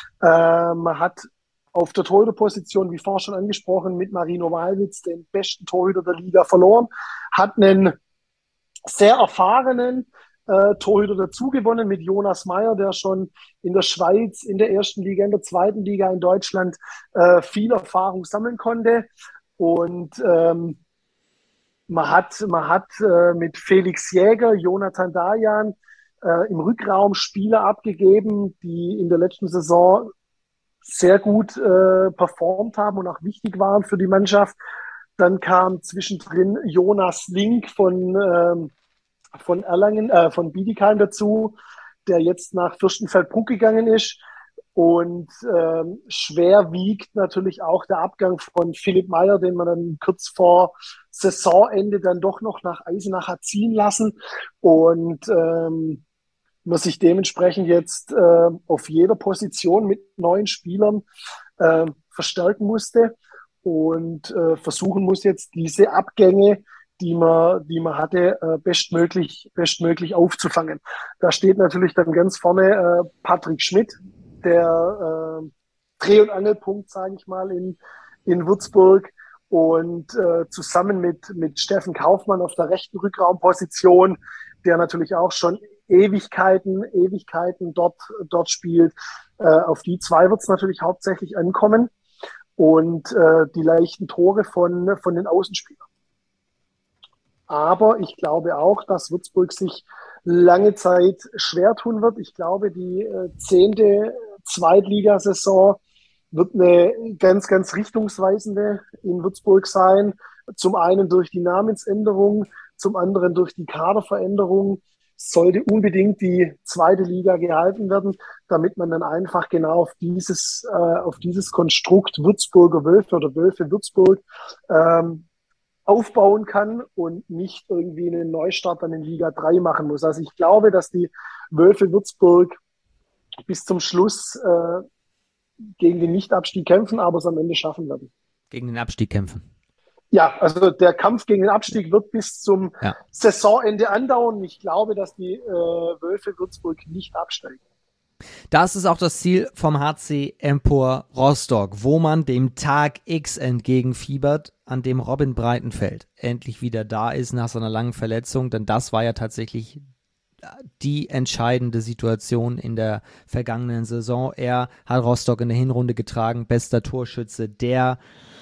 Man hat auf der Torhüterposition, wie vorher schon angesprochen, mit Marino Malwitz den besten Torhüter der Liga verloren, hat einen sehr erfahrenen Torhüter dazugewonnen mit Jonas Meyer, der schon in der Schweiz, in der ersten Liga, in der zweiten Liga in Deutschland viel Erfahrung sammeln konnte. Und man hat mit Felix Jäger, Jonathan Dayan im Rückraum Spieler abgegeben, die in der letzten Saison sehr gut performt haben und auch wichtig waren für die Mannschaft. Dann kam zwischendrin Jonas Link von Erlangen, von Bietigheim dazu, der jetzt nach Fürstenfeldbruck gegangen ist. Und schwer wiegt natürlich auch der Abgang von Philipp Meyer, den man dann kurz vor Saisonende dann doch noch nach Eisenach hat ziehen lassen. Und man sich dementsprechend jetzt auf jeder Position mit neuen Spielern verstärken musste und versuchen muss jetzt diese Abgänge, die man hatte, bestmöglich aufzufangen. Da steht natürlich dann ganz vorne Patrick Schmidt, der Dreh- und Angelpunkt, sage ich mal, in Würzburg. Und zusammen mit Steffen Kaufmann auf der rechten Rückraumposition, der natürlich auch schon Ewigkeiten dort spielt. Auf die zwei wird es natürlich hauptsächlich ankommen. Und die leichten Tore von den Außenspielern. Aber ich glaube auch, dass Würzburg sich lange Zeit schwer tun wird. Ich glaube, die 10. Zweitligasaison wird eine ganz, ganz richtungsweisende in Würzburg sein. Zum einen durch die Namensänderung, zum anderen durch die Kaderveränderung. Sollte unbedingt die zweite Liga gehalten werden, damit man dann einfach genau auf dieses Konstrukt Würzburger Wölfe oder Wölfe Würzburg aufbauen kann und nicht irgendwie einen Neustart dann in Liga 3 machen muss. Also ich glaube, dass die Wölfe Würzburg bis zum Schluss gegen den Nichtabstieg kämpfen, aber es am Ende schaffen werden. Gegen den Abstieg kämpfen. Ja, also der Kampf gegen den Abstieg wird bis zum Saisonende andauern. Ich glaube, dass die Wölfe Würzburg nicht absteigen. Das ist auch das Ziel vom HC Empor Rostock, wo man dem Tag X entgegenfiebert, an dem Robin Breitenfeld endlich wieder da ist nach seiner langen Verletzung, denn das war ja tatsächlich die entscheidende Situation in der vergangenen Saison. Er hat Rostock in der Hinrunde getragen, bester Torschütze, der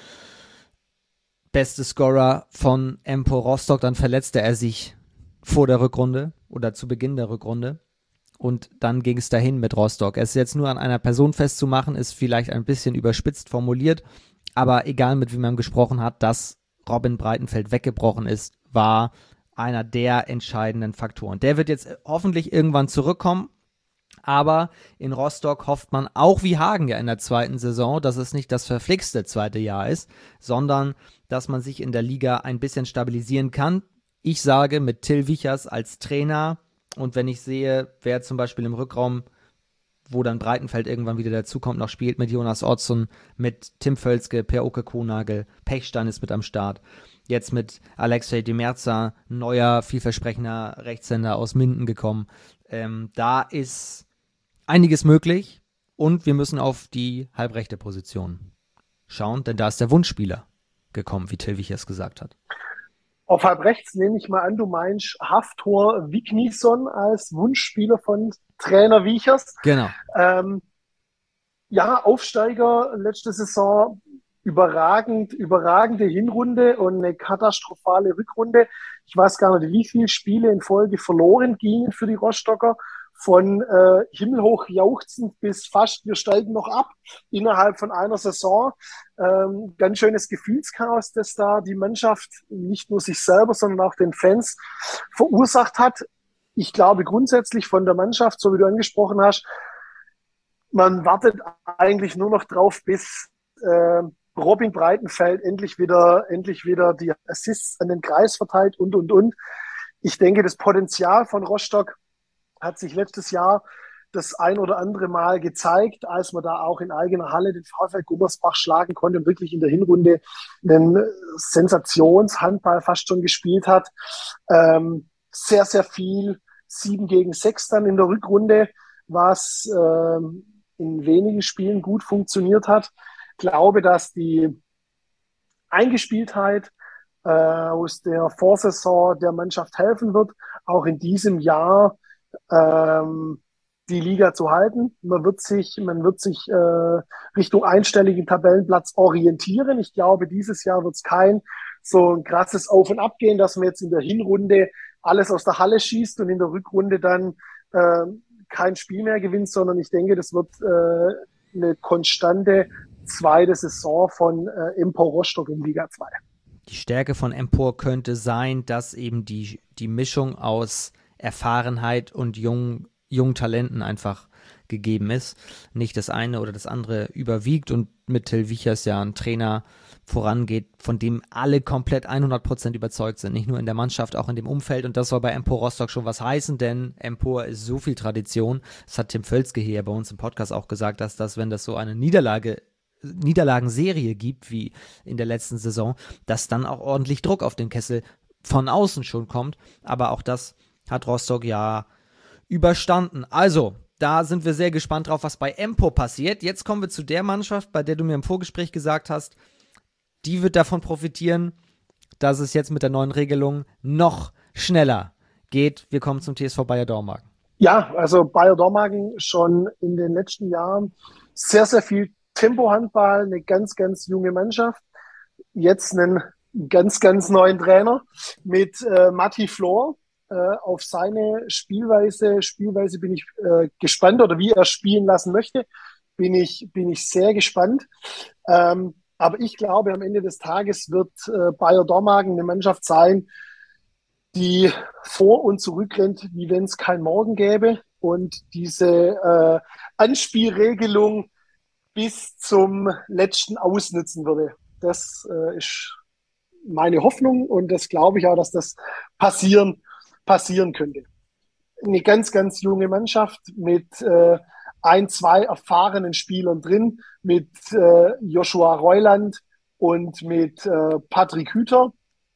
beste Scorer von Empor Rostock. Dann verletzte er sich vor der Rückrunde oder zu Beginn der Rückrunde. Und dann ging es dahin mit Rostock. Es jetzt nur an einer Person festzumachen, ist vielleicht ein bisschen überspitzt formuliert, aber egal mit wem man gesprochen hat, dass Robin Breitenfeld weggebrochen ist, war einer der entscheidenden Faktoren. Der wird jetzt hoffentlich irgendwann zurückkommen, aber in Rostock hofft man auch wie Hagen ja in der zweiten Saison, dass es nicht das verflixte zweite Jahr ist, sondern dass man sich in der Liga ein bisschen stabilisieren kann. Ich sage mit Till Wichers als Trainer und wenn ich sehe, wer zum Beispiel im Rückraum, wo dann Breitenfeld irgendwann wieder dazukommt, noch spielt mit Jonas Otzon, mit Tim Völzke, Per-Oke Konagel, Pechstein ist mit am Start. Jetzt mit Alexei Demerza, neuer, vielversprechender Rechtshänder aus Minden gekommen. Da ist einiges möglich und wir müssen auf die halbrechte Position schauen, denn da ist der Wunschspieler gekommen, wie Till Wichers gesagt hat. Auf halb rechts nehme ich mal an, du meinst Hafthor Vignisson als Wunschspieler von Trainer Wiechers. Genau. Ja, Aufsteiger letzte Saison, überragende Hinrunde und eine katastrophale Rückrunde. Ich weiß gar nicht, wie viele Spiele in Folge verloren gingen für die Rostocker. Von himmelhoch jauchzend bis fast, wir steigen noch ab innerhalb von einer Saison. Ganz schönes Gefühlschaos, das da die Mannschaft nicht nur sich selber, sondern auch den Fans verursacht hat. Ich glaube grundsätzlich von der Mannschaft, so wie du angesprochen hast, man wartet eigentlich nur noch drauf, bis Robin Breitenfeld endlich wieder die Assists an den Kreis verteilt und. Ich denke, das Potenzial von Rostock hat sich letztes Jahr das ein oder andere Mal gezeigt, als man da auch in eigener Halle den VfL Gummersbach schlagen konnte und wirklich in der Hinrunde einen Sensationshandball fast schon gespielt hat. Sehr, sehr viel 7-6 dann in der Rückrunde, was in wenigen Spielen gut funktioniert hat. Ich glaube, dass die Eingespieltheit aus der Vorsaison der Mannschaft helfen wird, auch in diesem Jahr die Liga zu halten. Man wird sich Richtung einstelligen Tabellenplatz orientieren. Ich glaube, dieses Jahr wird es kein so ein krasses Auf und Ab gehen, dass man jetzt in der Hinrunde alles aus der Halle schießt und in der Rückrunde dann kein Spiel mehr gewinnt, sondern ich denke, das wird eine konstante zweite Saison von Empor Rostock in Liga 2. Die Stärke von Empor könnte sein, dass eben die Mischung aus Erfahrenheit und jungen Talenten einfach gegeben ist. Nicht das eine oder das andere überwiegt und mit Till Wichers ja ein Trainer vorangeht, von dem alle komplett 100% überzeugt sind. Nicht nur in der Mannschaft, auch in dem Umfeld. Und das soll bei Empor Rostock schon was heißen, denn Empor ist so viel Tradition. Das hat Tim Völzke hier bei uns im Podcast auch gesagt, dass das, wenn das so eine Niederlagenserie gibt, wie in der letzten Saison, dass dann auch ordentlich Druck auf den Kessel von außen schon kommt. Aber auch das hat Rostock ja überstanden. Also, da sind wir sehr gespannt drauf, was bei Empor passiert. Jetzt kommen wir zu der Mannschaft, bei der du mir im Vorgespräch gesagt hast, die wird davon profitieren, dass es jetzt mit der neuen Regelung noch schneller geht. Wir kommen zum TSV Bayer Dormagen. Ja, also Bayer Dormagen schon in den letzten Jahren sehr, sehr viel Tempo-Handball, eine ganz, ganz junge Mannschaft. Jetzt einen ganz, ganz neuen Trainer mit Matti Flor. Auf seine Spielweise bin ich gespannt, oder wie er spielen lassen möchte, bin ich sehr gespannt. Aber ich glaube, am Ende des Tages wird Bayer Dormagen eine Mannschaft sein, die vor und zurück rennt, wie wenn es kein Morgen gäbe, und diese Anspielregelung bis zum letzten ausnutzen würde. Das ist meine Hoffnung und das glaube ich auch, dass das passieren könnte. Eine ganz, ganz junge Mannschaft mit 2 erfahrenen Spielern drin, mit Joshua Reuland und mit Patrick Hüter.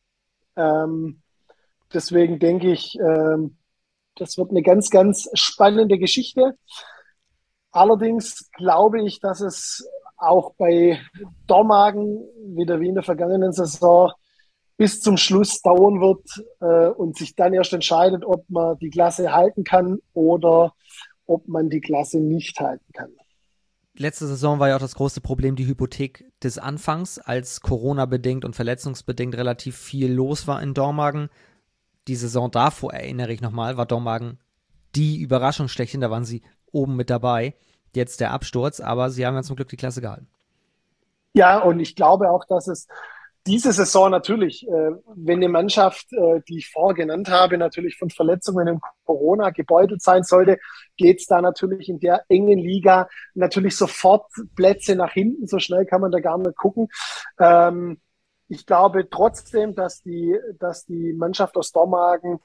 Deswegen denke ich, das wird eine ganz, ganz spannende Geschichte. Allerdings glaube ich, dass es auch bei Dormagen, wieder wie in der vergangenen Saison, bis zum Schluss dauern wird und sich dann erst entscheidet, ob man die Klasse halten kann oder ob man die Klasse nicht halten kann. Letzte Saison war ja auch das große Problem die Hypothek des Anfangs, als Corona-bedingt und verletzungsbedingt relativ viel los war in Dormagen. Die Saison davor, erinnere ich nochmal, war Dormagen die Überraschung schlechthin, da waren sie oben mit dabei. Jetzt der Absturz, aber sie haben ja zum Glück die Klasse gehalten. Ja, und ich glaube auch, dass es diese Saison natürlich, wenn eine Mannschaft, die ich vorher genannt habe, natürlich von Verletzungen und Corona gebeutelt sein sollte, geht's da natürlich in der engen Liga natürlich sofort Plätze nach hinten. So schnell kann man da gar nicht gucken. Ich glaube trotzdem, dass die Mannschaft aus Dormagen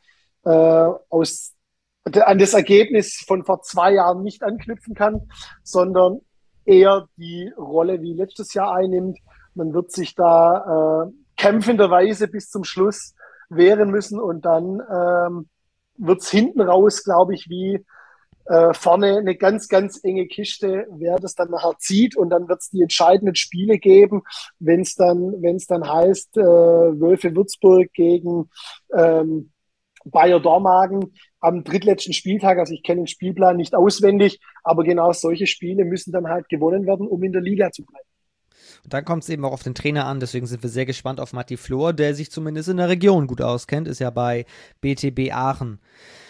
an das Ergebnis von vor 2 Jahren nicht anknüpfen kann, sondern eher die Rolle wie letztes Jahr einnimmt. Man wird sich da kämpfenderweise bis zum Schluss wehren müssen und dann wird es hinten raus, glaube ich, wie vorne eine ganz, ganz enge Kiste, wer das dann nachher zieht und dann wird es die entscheidenden Spiele geben, wenn es dann heißt, Wölfe Würzburg gegen Bayer Dormagen am drittletzten Spieltag. Also ich kenne den Spielplan nicht auswendig, aber genau solche Spiele müssen dann halt gewonnen werden, um in der Liga zu bleiben. Und dann kommt es eben auch auf den Trainer an, deswegen sind wir sehr gespannt auf Matti Flor, der sich zumindest in der Region gut auskennt, ist ja bei BTB Aachen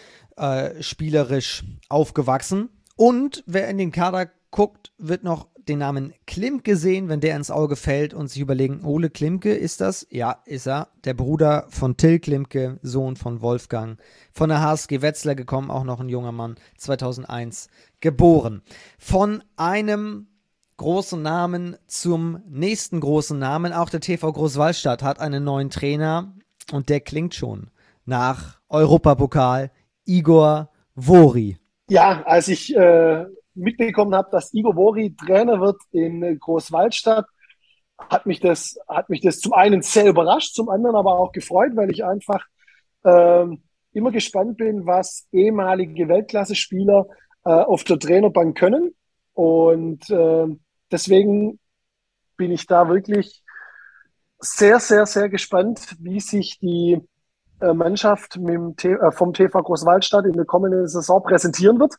spielerisch aufgewachsen. Und wer in den Kader guckt, wird noch den Namen Klimke sehen, wenn der ins Auge fällt und sich überlegen, Ole Klimke, ist das? Ja, ist er. Der Bruder von Till Klimke, Sohn von Wolfgang. Von der HSG Wetzlar gekommen, auch noch ein junger Mann, 2001 geboren. Von einem großen Namen zum nächsten großen Namen. Auch der TV Großwallstadt hat einen neuen Trainer und der klingt schon nach Europapokal. Igor Vori. Ja, als ich mitbekommen habe, dass Igor Vori Trainer wird in Großwallstadt, hat mich das zum einen sehr überrascht, zum anderen aber auch gefreut, weil ich einfach immer gespannt bin, was ehemalige Weltklasse-Spieler auf der Trainerbank können. Und deswegen bin ich da wirklich sehr, sehr, sehr gespannt, wie sich die Mannschaft vom TV Großwallstadt in der kommenden Saison präsentieren wird.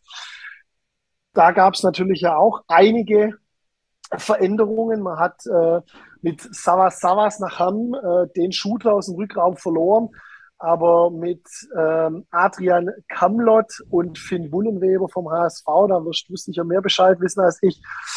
Da gab es natürlich ja auch einige Veränderungen. Man hat mit Savas nach Hamm den Shooter aus dem Rückraum verloren, aber mit Adrian Kamlott und Finn Bullenweber vom HSV, da wirst du sicher mehr Bescheid wissen als ich,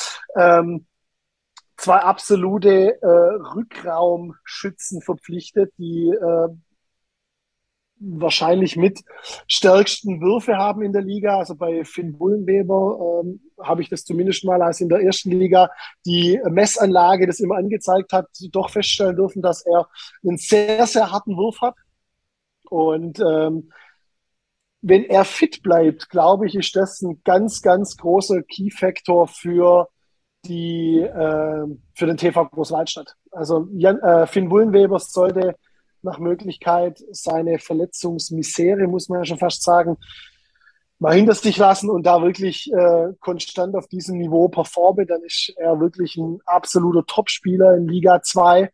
zwei absolute Rückraumschützen verpflichtet, die wahrscheinlich mit stärksten Würfe haben in der Liga. Also bei Finn Bullenweber habe ich das zumindest mal, als in der ersten Liga die Messanlage das immer angezeigt hat, doch feststellen dürfen, dass er einen sehr, sehr harten Wurf hat. Und wenn er fit bleibt, glaube ich, ist das ein ganz, ganz großer Key-Faktor für den TV Großwallstadt. Also Finn Bullenweber sollte nach Möglichkeit seine Verletzungsmisere, muss man ja schon fast sagen, mal hinter sich lassen und da wirklich konstant auf diesem Niveau performen, dann ist er wirklich ein absoluter Topspieler in Liga 2.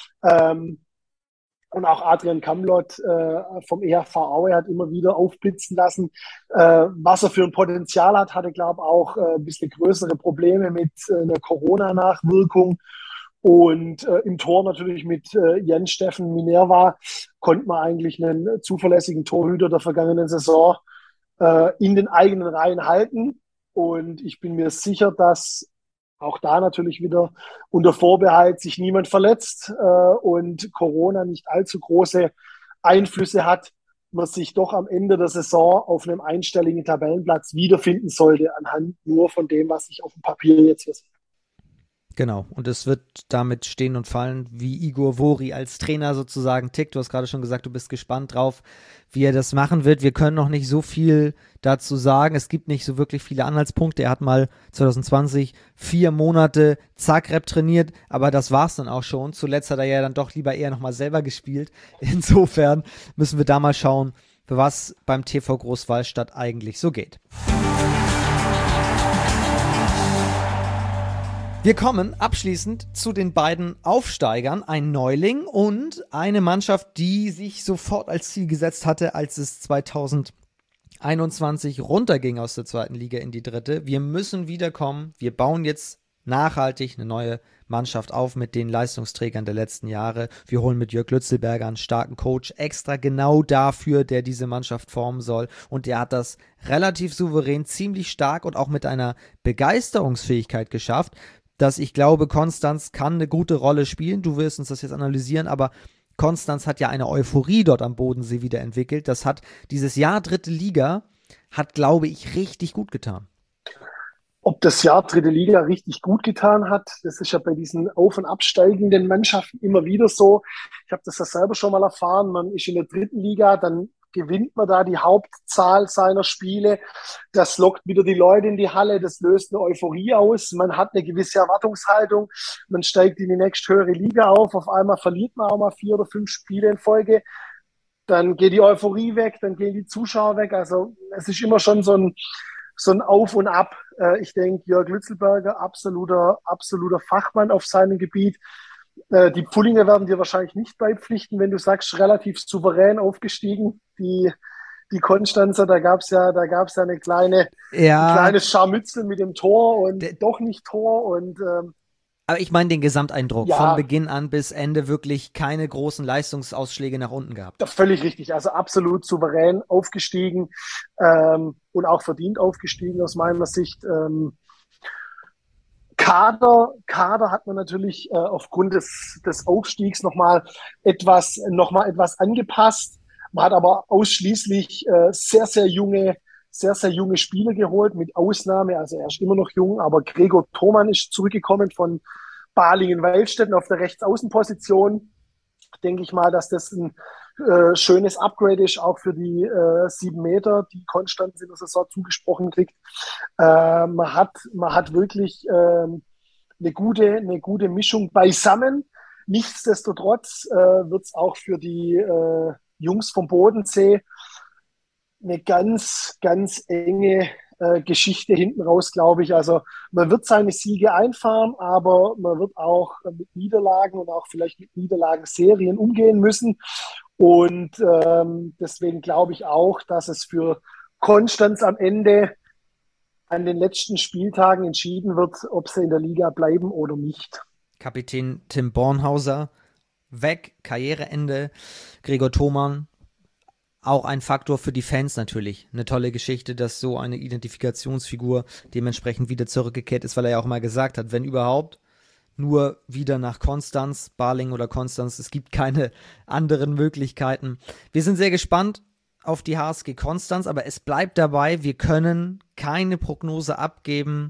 Und auch Adrian Kamlott vom EHV Aue hat immer wieder aufblitzen lassen, was er für ein Potenzial hat. Hatte, glaube ich, auch ein bisschen größere Probleme mit einer Corona-Nachwirkung. Und im Tor natürlich mit Jens-Steffen Minerva konnte man eigentlich einen zuverlässigen Torhüter der vergangenen Saison in den eigenen Reihen halten. Und ich bin mir sicher, dass auch da natürlich wieder unter Vorbehalt sich niemand verletzt und Corona nicht allzu große Einflüsse hat, man sich doch am Ende der Saison auf einem einstelligen Tabellenplatz wiederfinden sollte, anhand nur von dem, was ich auf dem Papier jetzt hier sehe. Genau, und es wird damit stehen und fallen, wie Igor Vori als Trainer sozusagen tickt. Du hast gerade schon gesagt, du bist gespannt drauf, wie er das machen wird. Wir können noch nicht so viel dazu sagen. Es gibt nicht so wirklich viele Anhaltspunkte. Er hat mal 2020 4 Monate Zagreb trainiert, aber das war's dann auch schon. Zuletzt hat er ja dann doch lieber eher nochmal selber gespielt. Insofern müssen wir da mal schauen, was beim TV Großwallstadt eigentlich so geht. Wir kommen abschließend zu den beiden Aufsteigern, ein Neuling und eine Mannschaft, die sich sofort als Ziel gesetzt hatte, als es 2021 runterging aus der zweiten Liga in die dritte. Wir müssen wiederkommen, wir bauen jetzt nachhaltig eine neue Mannschaft auf mit den Leistungsträgern der letzten Jahre. Wir holen mit Jörg Lützelberger einen starken Coach, extra genau dafür, der diese Mannschaft formen soll. Und der hat das relativ souverän, ziemlich stark und auch mit einer Begeisterungsfähigkeit geschafft. dass ich glaube, Konstanz kann eine gute Rolle spielen. Du wirst uns das jetzt analysieren, aber Konstanz hat ja eine Euphorie dort am Bodensee wieder entwickelt. Das hat dieses Jahr dritte Liga, hat, glaube ich, richtig gut getan. Ob das Jahr dritte Liga richtig gut getan hat, das ist ja bei diesen auf- und absteigenden Mannschaften immer wieder so. Ich habe das ja selber schon mal erfahren. Man ist in der dritten Liga, dann gewinnt man da die Hauptzahl seiner Spiele. Das lockt wieder die Leute in die Halle, das löst eine Euphorie aus. Man hat eine gewisse Erwartungshaltung. Man steigt in die nächsthöhere Liga auf einmal verliert man auch mal 4 oder 5 Spiele in Folge. Dann geht die Euphorie weg, dann gehen die Zuschauer weg. Also es ist immer schon so ein Auf und Ab. Ich denke, Jörg Lützelberger, absoluter Fachmann auf seinem Gebiet. Die Pfullinger werden dir wahrscheinlich nicht beipflichten, wenn du sagst, relativ souverän aufgestiegen. Die Konstanzer, da gab's ja ein kleines Scharmützel mit dem Tor und doch nicht Tor. Und aber ich meine den Gesamteindruck, von ja, Beginn an bis Ende wirklich keine großen Leistungsausschläge nach unten gehabt. völlig richtig. Also absolut souverän aufgestiegen und auch verdient aufgestiegen aus meiner Sicht. Kader hat man natürlich aufgrund des Aufstiegs etwas angepasst. Man hat aber ausschließlich sehr, sehr junge Spieler geholt, mit Ausnahme, also er ist immer noch jung, aber Gregor Thoman ist zurückgekommen von Balingen-Weilstätten auf der Rechtsaußenposition. Denke ich mal, dass das ein schönes Upgrade ist, auch für die 7 Meter, die Konstanz in der Saison zugesprochen kriegt. Man hat wirklich eine gute Mischung beisammen. Nichtsdestotrotz wird es auch für die Jungs vom Bodensee eine ganz enge Geschichte hinten raus, glaube ich. Also man wird seine Siege einfahren, aber man wird auch mit Niederlagen und auch vielleicht mit Niederlagenserien umgehen müssen. Und deswegen glaube ich auch, dass es für Konstanz am Ende an den letzten Spieltagen entschieden wird, ob sie in der Liga bleiben oder nicht. Kapitän Tim Bornhauser weg, Karriereende. Gregor Thoman, auch ein Faktor für die Fans natürlich. Eine tolle Geschichte, dass so eine Identifikationsfigur dementsprechend wieder zurückgekehrt ist, weil er ja auch mal gesagt hat, wenn überhaupt, nur wieder nach Konstanz, Balingen oder Konstanz. Es gibt keine anderen Möglichkeiten. Wir sind sehr gespannt auf die HSG Konstanz, aber es bleibt dabei, wir können keine Prognose abgeben,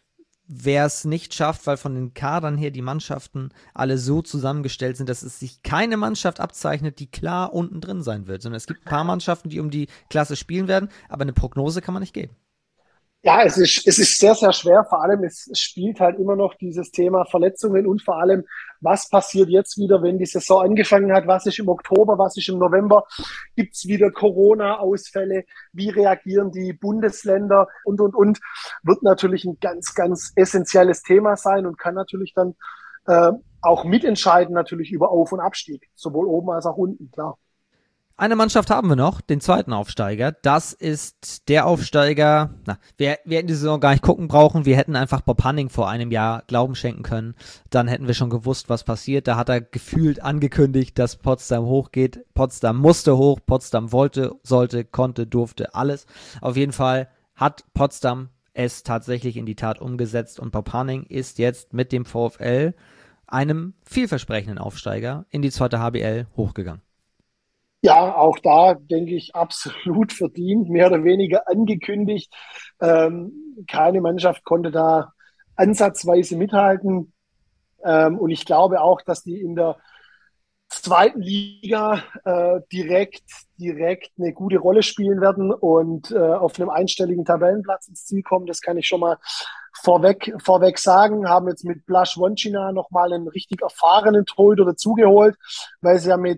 wer es nicht schafft, weil von den Kadern her die Mannschaften alle so zusammengestellt sind, dass es sich keine Mannschaft abzeichnet, die klar unten drin sein wird, sondern es gibt ein paar Mannschaften, die um die Klasse spielen werden, aber eine Prognose kann man nicht geben. Ja, es ist sehr, sehr schwer. Vor allem, es spielt halt immer noch dieses Thema Verletzungen und vor allem, was passiert jetzt wieder, wenn die Saison angefangen hat? Was ist im Oktober? Was ist im November? Gibt's wieder Corona-Ausfälle? Wie reagieren die Bundesländer? Und. Wird natürlich ein ganz essentielles Thema sein und kann natürlich dann auch mitentscheiden, natürlich über Auf- und Abstieg. Sowohl oben als auch unten, klar. Eine Mannschaft haben wir noch, den zweiten Aufsteiger. Das ist der Aufsteiger, wir hätten die Saison gar nicht gucken brauchen. Wir hätten einfach Bob Hanning vor einem Jahr Glauben schenken können. Dann hätten wir schon gewusst, was passiert. Da hat er gefühlt angekündigt, dass Potsdam hochgeht. Potsdam musste hoch, Potsdam wollte, sollte, konnte, durfte, alles. Auf jeden Fall hat Potsdam es tatsächlich in die Tat umgesetzt und Bob Hanning ist jetzt mit dem VfL, einem vielversprechenden Aufsteiger, in die zweite HBL hochgegangen. Ja, auch da denke ich absolut verdient, mehr oder weniger angekündigt. Keine Mannschaft konnte da ansatzweise mithalten. Und ich glaube auch, dass die in der zweiten Liga direkt eine gute Rolle spielen werden und auf einem einstelligen Tabellenplatz ins Ziel kommen. Das kann ich schon mal vorweg sagen. Haben jetzt mit Blaž Vončina nochmal einen richtig erfahrenen Torhüter dazugeholt, weil sie ja mit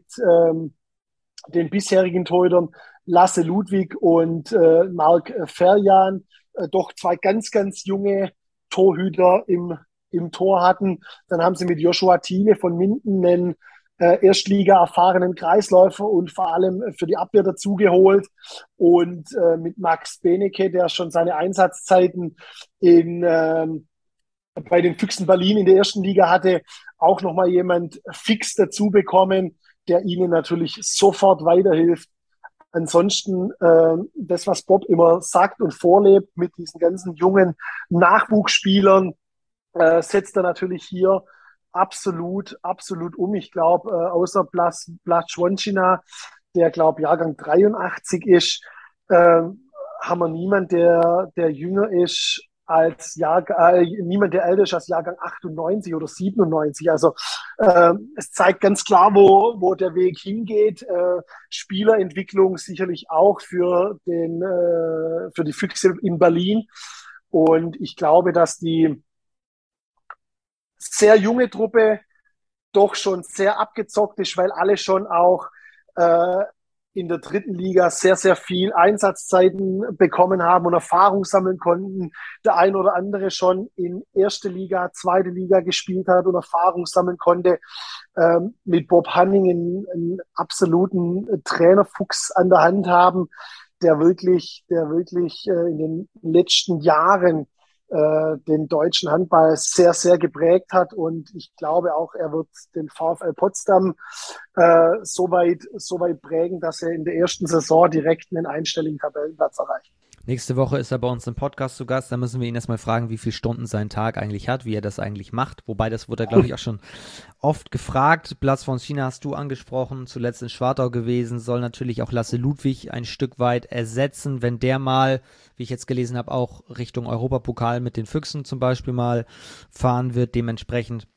den bisherigen Torhütern Lasse Ludwig und Marc Ferjan doch zwei ganz junge Torhüter im Tor hatten. Dann haben sie mit Joshua Thiele von Minden einen Erstliga-erfahrenen Kreisläufer und vor allem für die Abwehr dazugeholt. Und mit Max Benecke, der schon seine Einsatzzeiten bei den Füchsen Berlin in der ersten Liga hatte, auch nochmal jemand fix dazu bekommen, der ihnen natürlich sofort weiterhilft. Ansonsten das, was Bob immer sagt und vorlebt mit diesen ganzen jungen Nachwuchsspielern, setzt er natürlich hier absolut um. Ich glaube, außer Blachwonschina, der, glaube Jahrgang 83 ist, haben wir niemand, der jünger ist als niemand, der älter ist als Jahrgang 98 oder 97. Also es zeigt ganz klar, wo der Weg hingeht. Spielerentwicklung sicherlich auch für die Füchse in Berlin. Und ich glaube, dass die sehr junge Truppe doch schon sehr abgezockt ist, weil alle schon auch äh, in der dritten Liga sehr viel Einsatzzeiten bekommen haben und Erfahrung sammeln konnten. Der ein oder andere schon in erste Liga, zweite Liga gespielt hat und Erfahrung sammeln konnte. Mit Bob Hanning einen absoluten Trainerfuchs an der Hand haben, der wirklich in den letzten Jahren den deutschen Handball sehr geprägt hat. Und ich glaube auch, er wird den VfL Potsdam so weit prägen, dass er in der ersten Saison direkt einen einstelligen Tabellenplatz erreicht. Nächste Woche ist er bei uns im Podcast zu Gast. Da müssen wir ihn erstmal fragen, wie viele Stunden sein Tag eigentlich hat, wie er das eigentlich macht. Wobei, das wurde, glaube ich, auch schon oft gefragt. Platz von China hast du angesprochen, zuletzt in Schwartau gewesen, soll natürlich auch Lasse Ludwig ein Stück weit ersetzen, wenn der mal, wie ich jetzt gelesen habe, auch Richtung Europapokal mit den Füchsen zum Beispiel mal fahren wird. Dementsprechend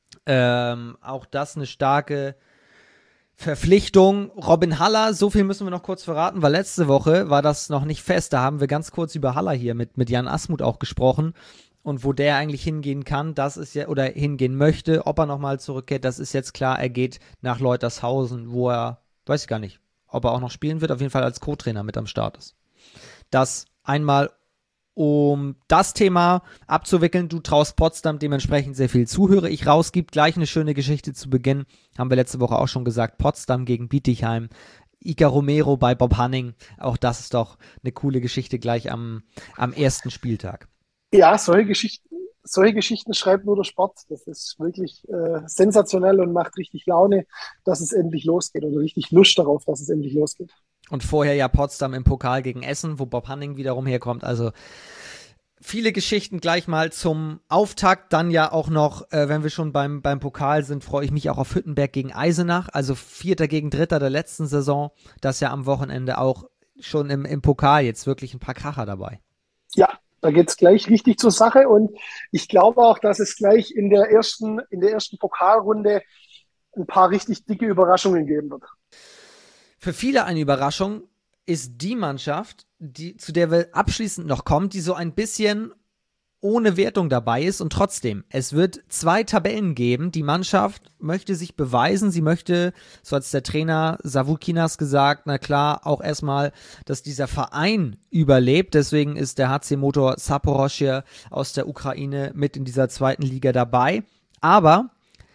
auch das eine starke Verpflichtung. Robin Haller, so viel müssen wir noch kurz verraten, weil letzte Woche war das noch nicht fest. Da haben wir ganz kurz über Haller hier mit Jan Asmuth auch gesprochen. Und wo der eigentlich hingehen kann, das ist ja, oder hingehen möchte, ob er nochmal zurückkehrt, das ist jetzt klar. Er geht nach Leutershausen, wo er, weiß ich gar nicht, ob er auch noch spielen wird, auf jeden Fall als Co-Trainer mit am Start ist. Das einmal, um das Thema abzuwickeln. Du traust Potsdam dementsprechend sehr viel zu, höre ich raus. Gibt gleich eine schöne Geschichte zu Beginn. Haben wir letzte Woche auch schon gesagt. Potsdam gegen Bietigheim. Iker Romero bei Bob Hanning. Auch das ist doch eine coole Geschichte gleich am ersten Spieltag. Ja, solche Geschichten schreibt nur der Sport. Das ist wirklich sensationell und macht richtig Laune, dass es endlich losgeht oder richtig Lust darauf, dass es endlich losgeht. Und vorher ja Potsdam im Pokal gegen Essen, wo Bob Hanning wiederum herkommt. Also viele Geschichten gleich mal zum Auftakt. Dann ja auch noch, wenn wir schon beim Pokal sind, freue ich mich auch auf Hüttenberg gegen Eisenach. Also Vierter gegen Dritter der letzten Saison. Das ja am Wochenende auch schon im Pokal jetzt wirklich ein paar Kracher dabei. Ja, da geht's gleich richtig zur Sache. Und ich glaube auch, dass es gleich in der ersten Pokalrunde ein paar richtig dicke Überraschungen geben wird. Für viele eine Überraschung ist die Mannschaft, zu der wir abschließend noch kommen, die so ein bisschen ohne Wertung dabei ist und trotzdem, es wird 2 Tabellen geben. Die Mannschaft möchte sich beweisen, sie möchte, so hat es der Trainer Savukinas gesagt, na klar, auch erstmal, dass dieser Verein überlebt. Deswegen ist der HC Motor Zaporozhye aus der Ukraine mit in dieser 2. Liga dabei. Aber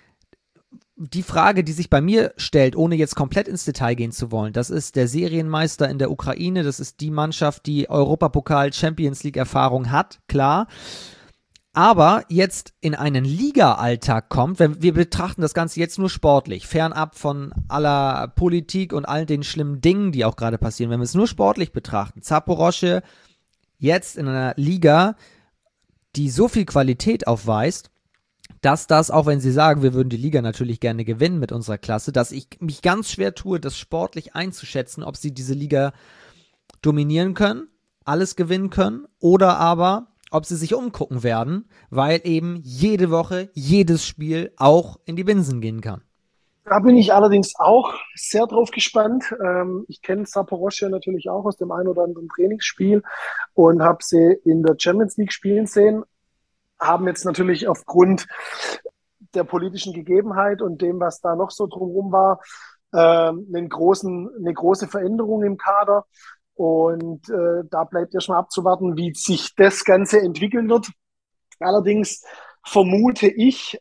die Frage, die sich bei mir stellt, ohne jetzt komplett ins Detail gehen zu wollen, das ist der Serienmeister in der Ukraine, das ist die Mannschaft, die Europapokal Champions League Erfahrung hat, klar, aber jetzt in einen Liga-Alltag kommt, wenn wir betrachten das Ganze jetzt nur sportlich, fernab von aller Politik und all den schlimmen Dingen, die auch gerade passieren, wenn wir es nur sportlich betrachten, Zaporozhye jetzt in einer Liga, die so viel Qualität aufweist, dass das, auch wenn sie sagen, wir würden die Liga natürlich gerne gewinnen mit unserer Klasse, dass ich mich ganz schwer tue, das sportlich einzuschätzen, ob sie diese Liga dominieren können, alles gewinnen können oder aber, ob sie sich umgucken werden, weil eben jede Woche, jedes Spiel auch in die Binsen gehen kann. Da bin ich allerdings auch sehr drauf gespannt. Ich kenne Zaporozhye natürlich auch aus dem einen oder anderen Trainingsspiel und habe sie in der Champions League spielen sehen. Haben jetzt natürlich aufgrund der politischen Gegebenheit und dem, was da noch so drumherum war, eine große Veränderung im Kader. Und da bleibt erstmal abzuwarten, wie sich das Ganze entwickeln wird. Allerdings vermute ich,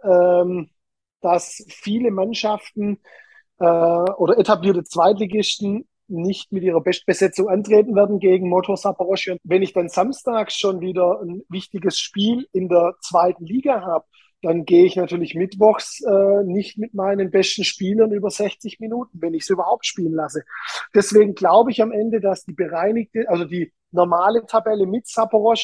dass viele Mannschaften oder etablierte Zweitligisten nicht mit ihrer Bestbesetzung antreten werden gegen Motor Zaporozhye. Wenn ich dann samstags schon wieder ein wichtiges Spiel in der 2. Liga habe, dann gehe ich natürlich mittwochs nicht mit meinen besten Spielern über 60 Minuten, wenn ich sie überhaupt spielen lasse. Deswegen glaube ich am Ende, dass die normale Tabelle mit Zaporozhye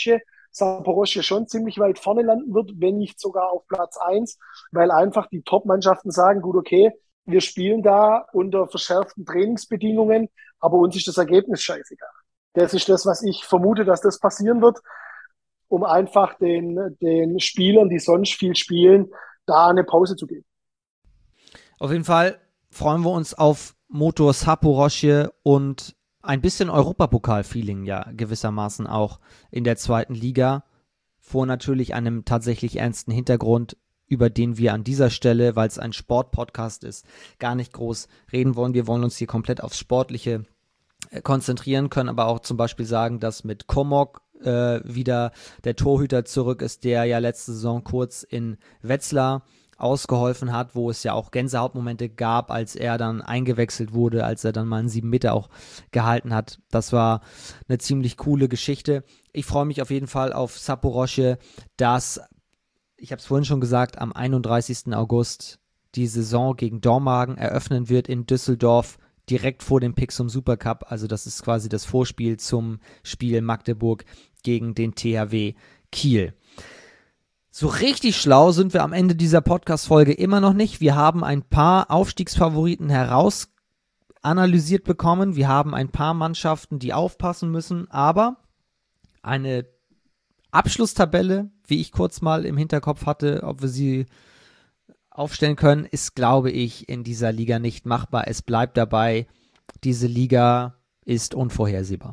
Saporoschje schon ziemlich weit vorne landen wird, wenn nicht sogar auf Platz 1, weil einfach die Top-Mannschaften sagen, gut, okay, wir spielen da unter verschärften Trainingsbedingungen, aber uns ist das Ergebnis scheißegal. Das ist das, was ich vermute, dass das passieren wird, um einfach den Spielern, die sonst viel spielen, da eine Pause zu geben. Auf jeden Fall freuen wir uns auf Motor Saporoschje und ein bisschen Europapokal-Feeling ja gewissermaßen auch in der zweiten Liga, vor natürlich einem tatsächlich ernsten Hintergrund, über den wir an dieser Stelle, weil es ein Sportpodcast ist, gar nicht groß reden wollen. Wir wollen uns hier komplett aufs Sportliche konzentrieren, können aber auch zum Beispiel sagen, dass mit Komok wieder der Torhüter zurück ist, der ja letzte Saison kurz in Wetzlar ausgeholfen hat, wo es ja auch Gänsehautmomente gab, als er dann eingewechselt wurde, als er dann mal einen 7 Meter auch gehalten hat. Das war eine ziemlich coole Geschichte. Ich freue mich auf jeden Fall auf Saporoschje, dass, ich habe es vorhin schon gesagt, am 31. August die Saison gegen Dormagen eröffnen wird in Düsseldorf, direkt vor dem Pixum Supercup. Also das ist quasi das Vorspiel zum Spiel Magdeburg gegen den THW Kiel. So richtig schlau sind wir am Ende dieser Podcast-Folge immer noch nicht. Wir haben ein paar Aufstiegsfavoriten herausanalysiert bekommen. Wir haben ein paar Mannschaften, die aufpassen müssen. Aber eine Abschlusstabelle, wie ich kurz mal im Hinterkopf hatte, ob wir sie aufstellen können, ist, glaube ich, in dieser Liga nicht machbar. Es bleibt dabei, diese Liga ist unvorhersehbar.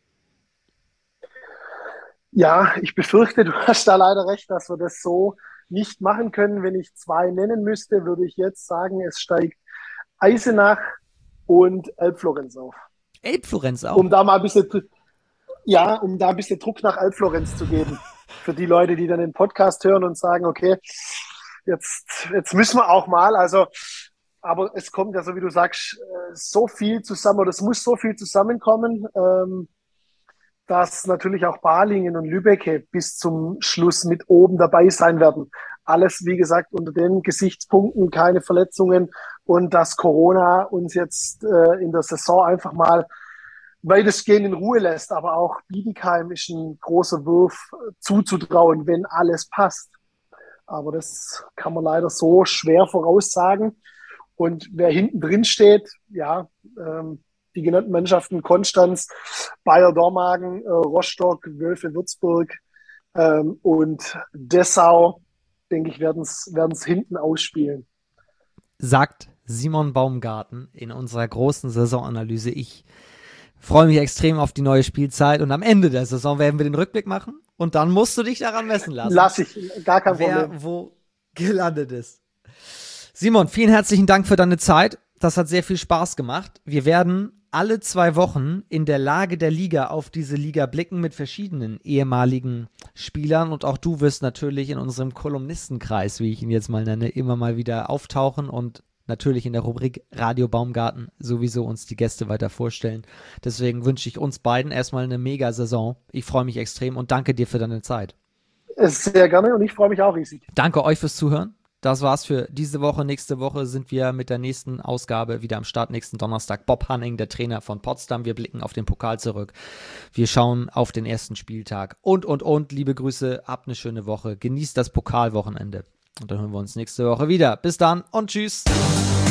Ja, ich befürchte, du hast da leider recht, dass wir das so nicht machen können. Wenn ich 2 nennen müsste, würde ich jetzt sagen, es steigt Eisenach und Elbflorenz auf. Elbflorenz auch? Um da ein bisschen Druck nach Elbflorenz zu geben. Für die Leute, die dann den Podcast hören und sagen, okay, jetzt müssen wir auch mal. Also, aber es kommt ja, so wie du sagst, so viel zusammen, oder es muss so viel zusammenkommen, dass natürlich auch Balingen und Lübbecke bis zum Schluss mit oben dabei sein werden. Alles, wie gesagt, unter den Gesichtspunkten, keine Verletzungen und dass Corona uns jetzt in der Saison einfach mal weitestgehend in Ruhe lässt. Aber auch Bietigheim ist ein großer Wurf zuzutrauen, wenn alles passt. Aber das kann man leider so schwer voraussagen. Und wer hinten drin steht, ja, die genannten Mannschaften Konstanz, Bayer Dormagen, Rostock, Wölfe Würzburg und Dessau, denke ich, werden es hinten ausspielen. Sagt Simon Baumgarten in unserer großen Saisonanalyse. Ich freue mich extrem auf die neue Spielzeit und am Ende der Saison werden wir den Rückblick machen und dann musst du dich daran messen lassen. Lass ich, gar kein Problem. Wer wo gelandet ist. Simon, vielen herzlichen Dank für deine Zeit. Das hat sehr viel Spaß gemacht. Wir werden alle 2 Wochen in der Lage der Liga auf diese Liga blicken mit verschiedenen ehemaligen Spielern und auch du wirst natürlich in unserem Kolumnistenkreis, wie ich ihn jetzt mal nenne, immer mal wieder auftauchen und natürlich in der Rubrik Radio Baumgarten sowieso uns die Gäste weiter vorstellen. Deswegen wünsche ich uns beiden erstmal eine Mega-Saison. Ich freue mich extrem und danke dir für deine Zeit. Sehr gerne und ich freue mich auch riesig. Danke euch fürs Zuhören. Das war's für diese Woche. Nächste Woche sind wir mit der nächsten Ausgabe wieder am Start. Nächsten Donnerstag Bob Hanning, der Trainer von Potsdam. Wir blicken auf den Pokal zurück. Wir schauen auf den ersten Spieltag. Und. Liebe Grüße, habt eine schöne Woche. Genießt das Pokalwochenende. Und dann hören wir uns nächste Woche wieder. Bis dann und tschüss.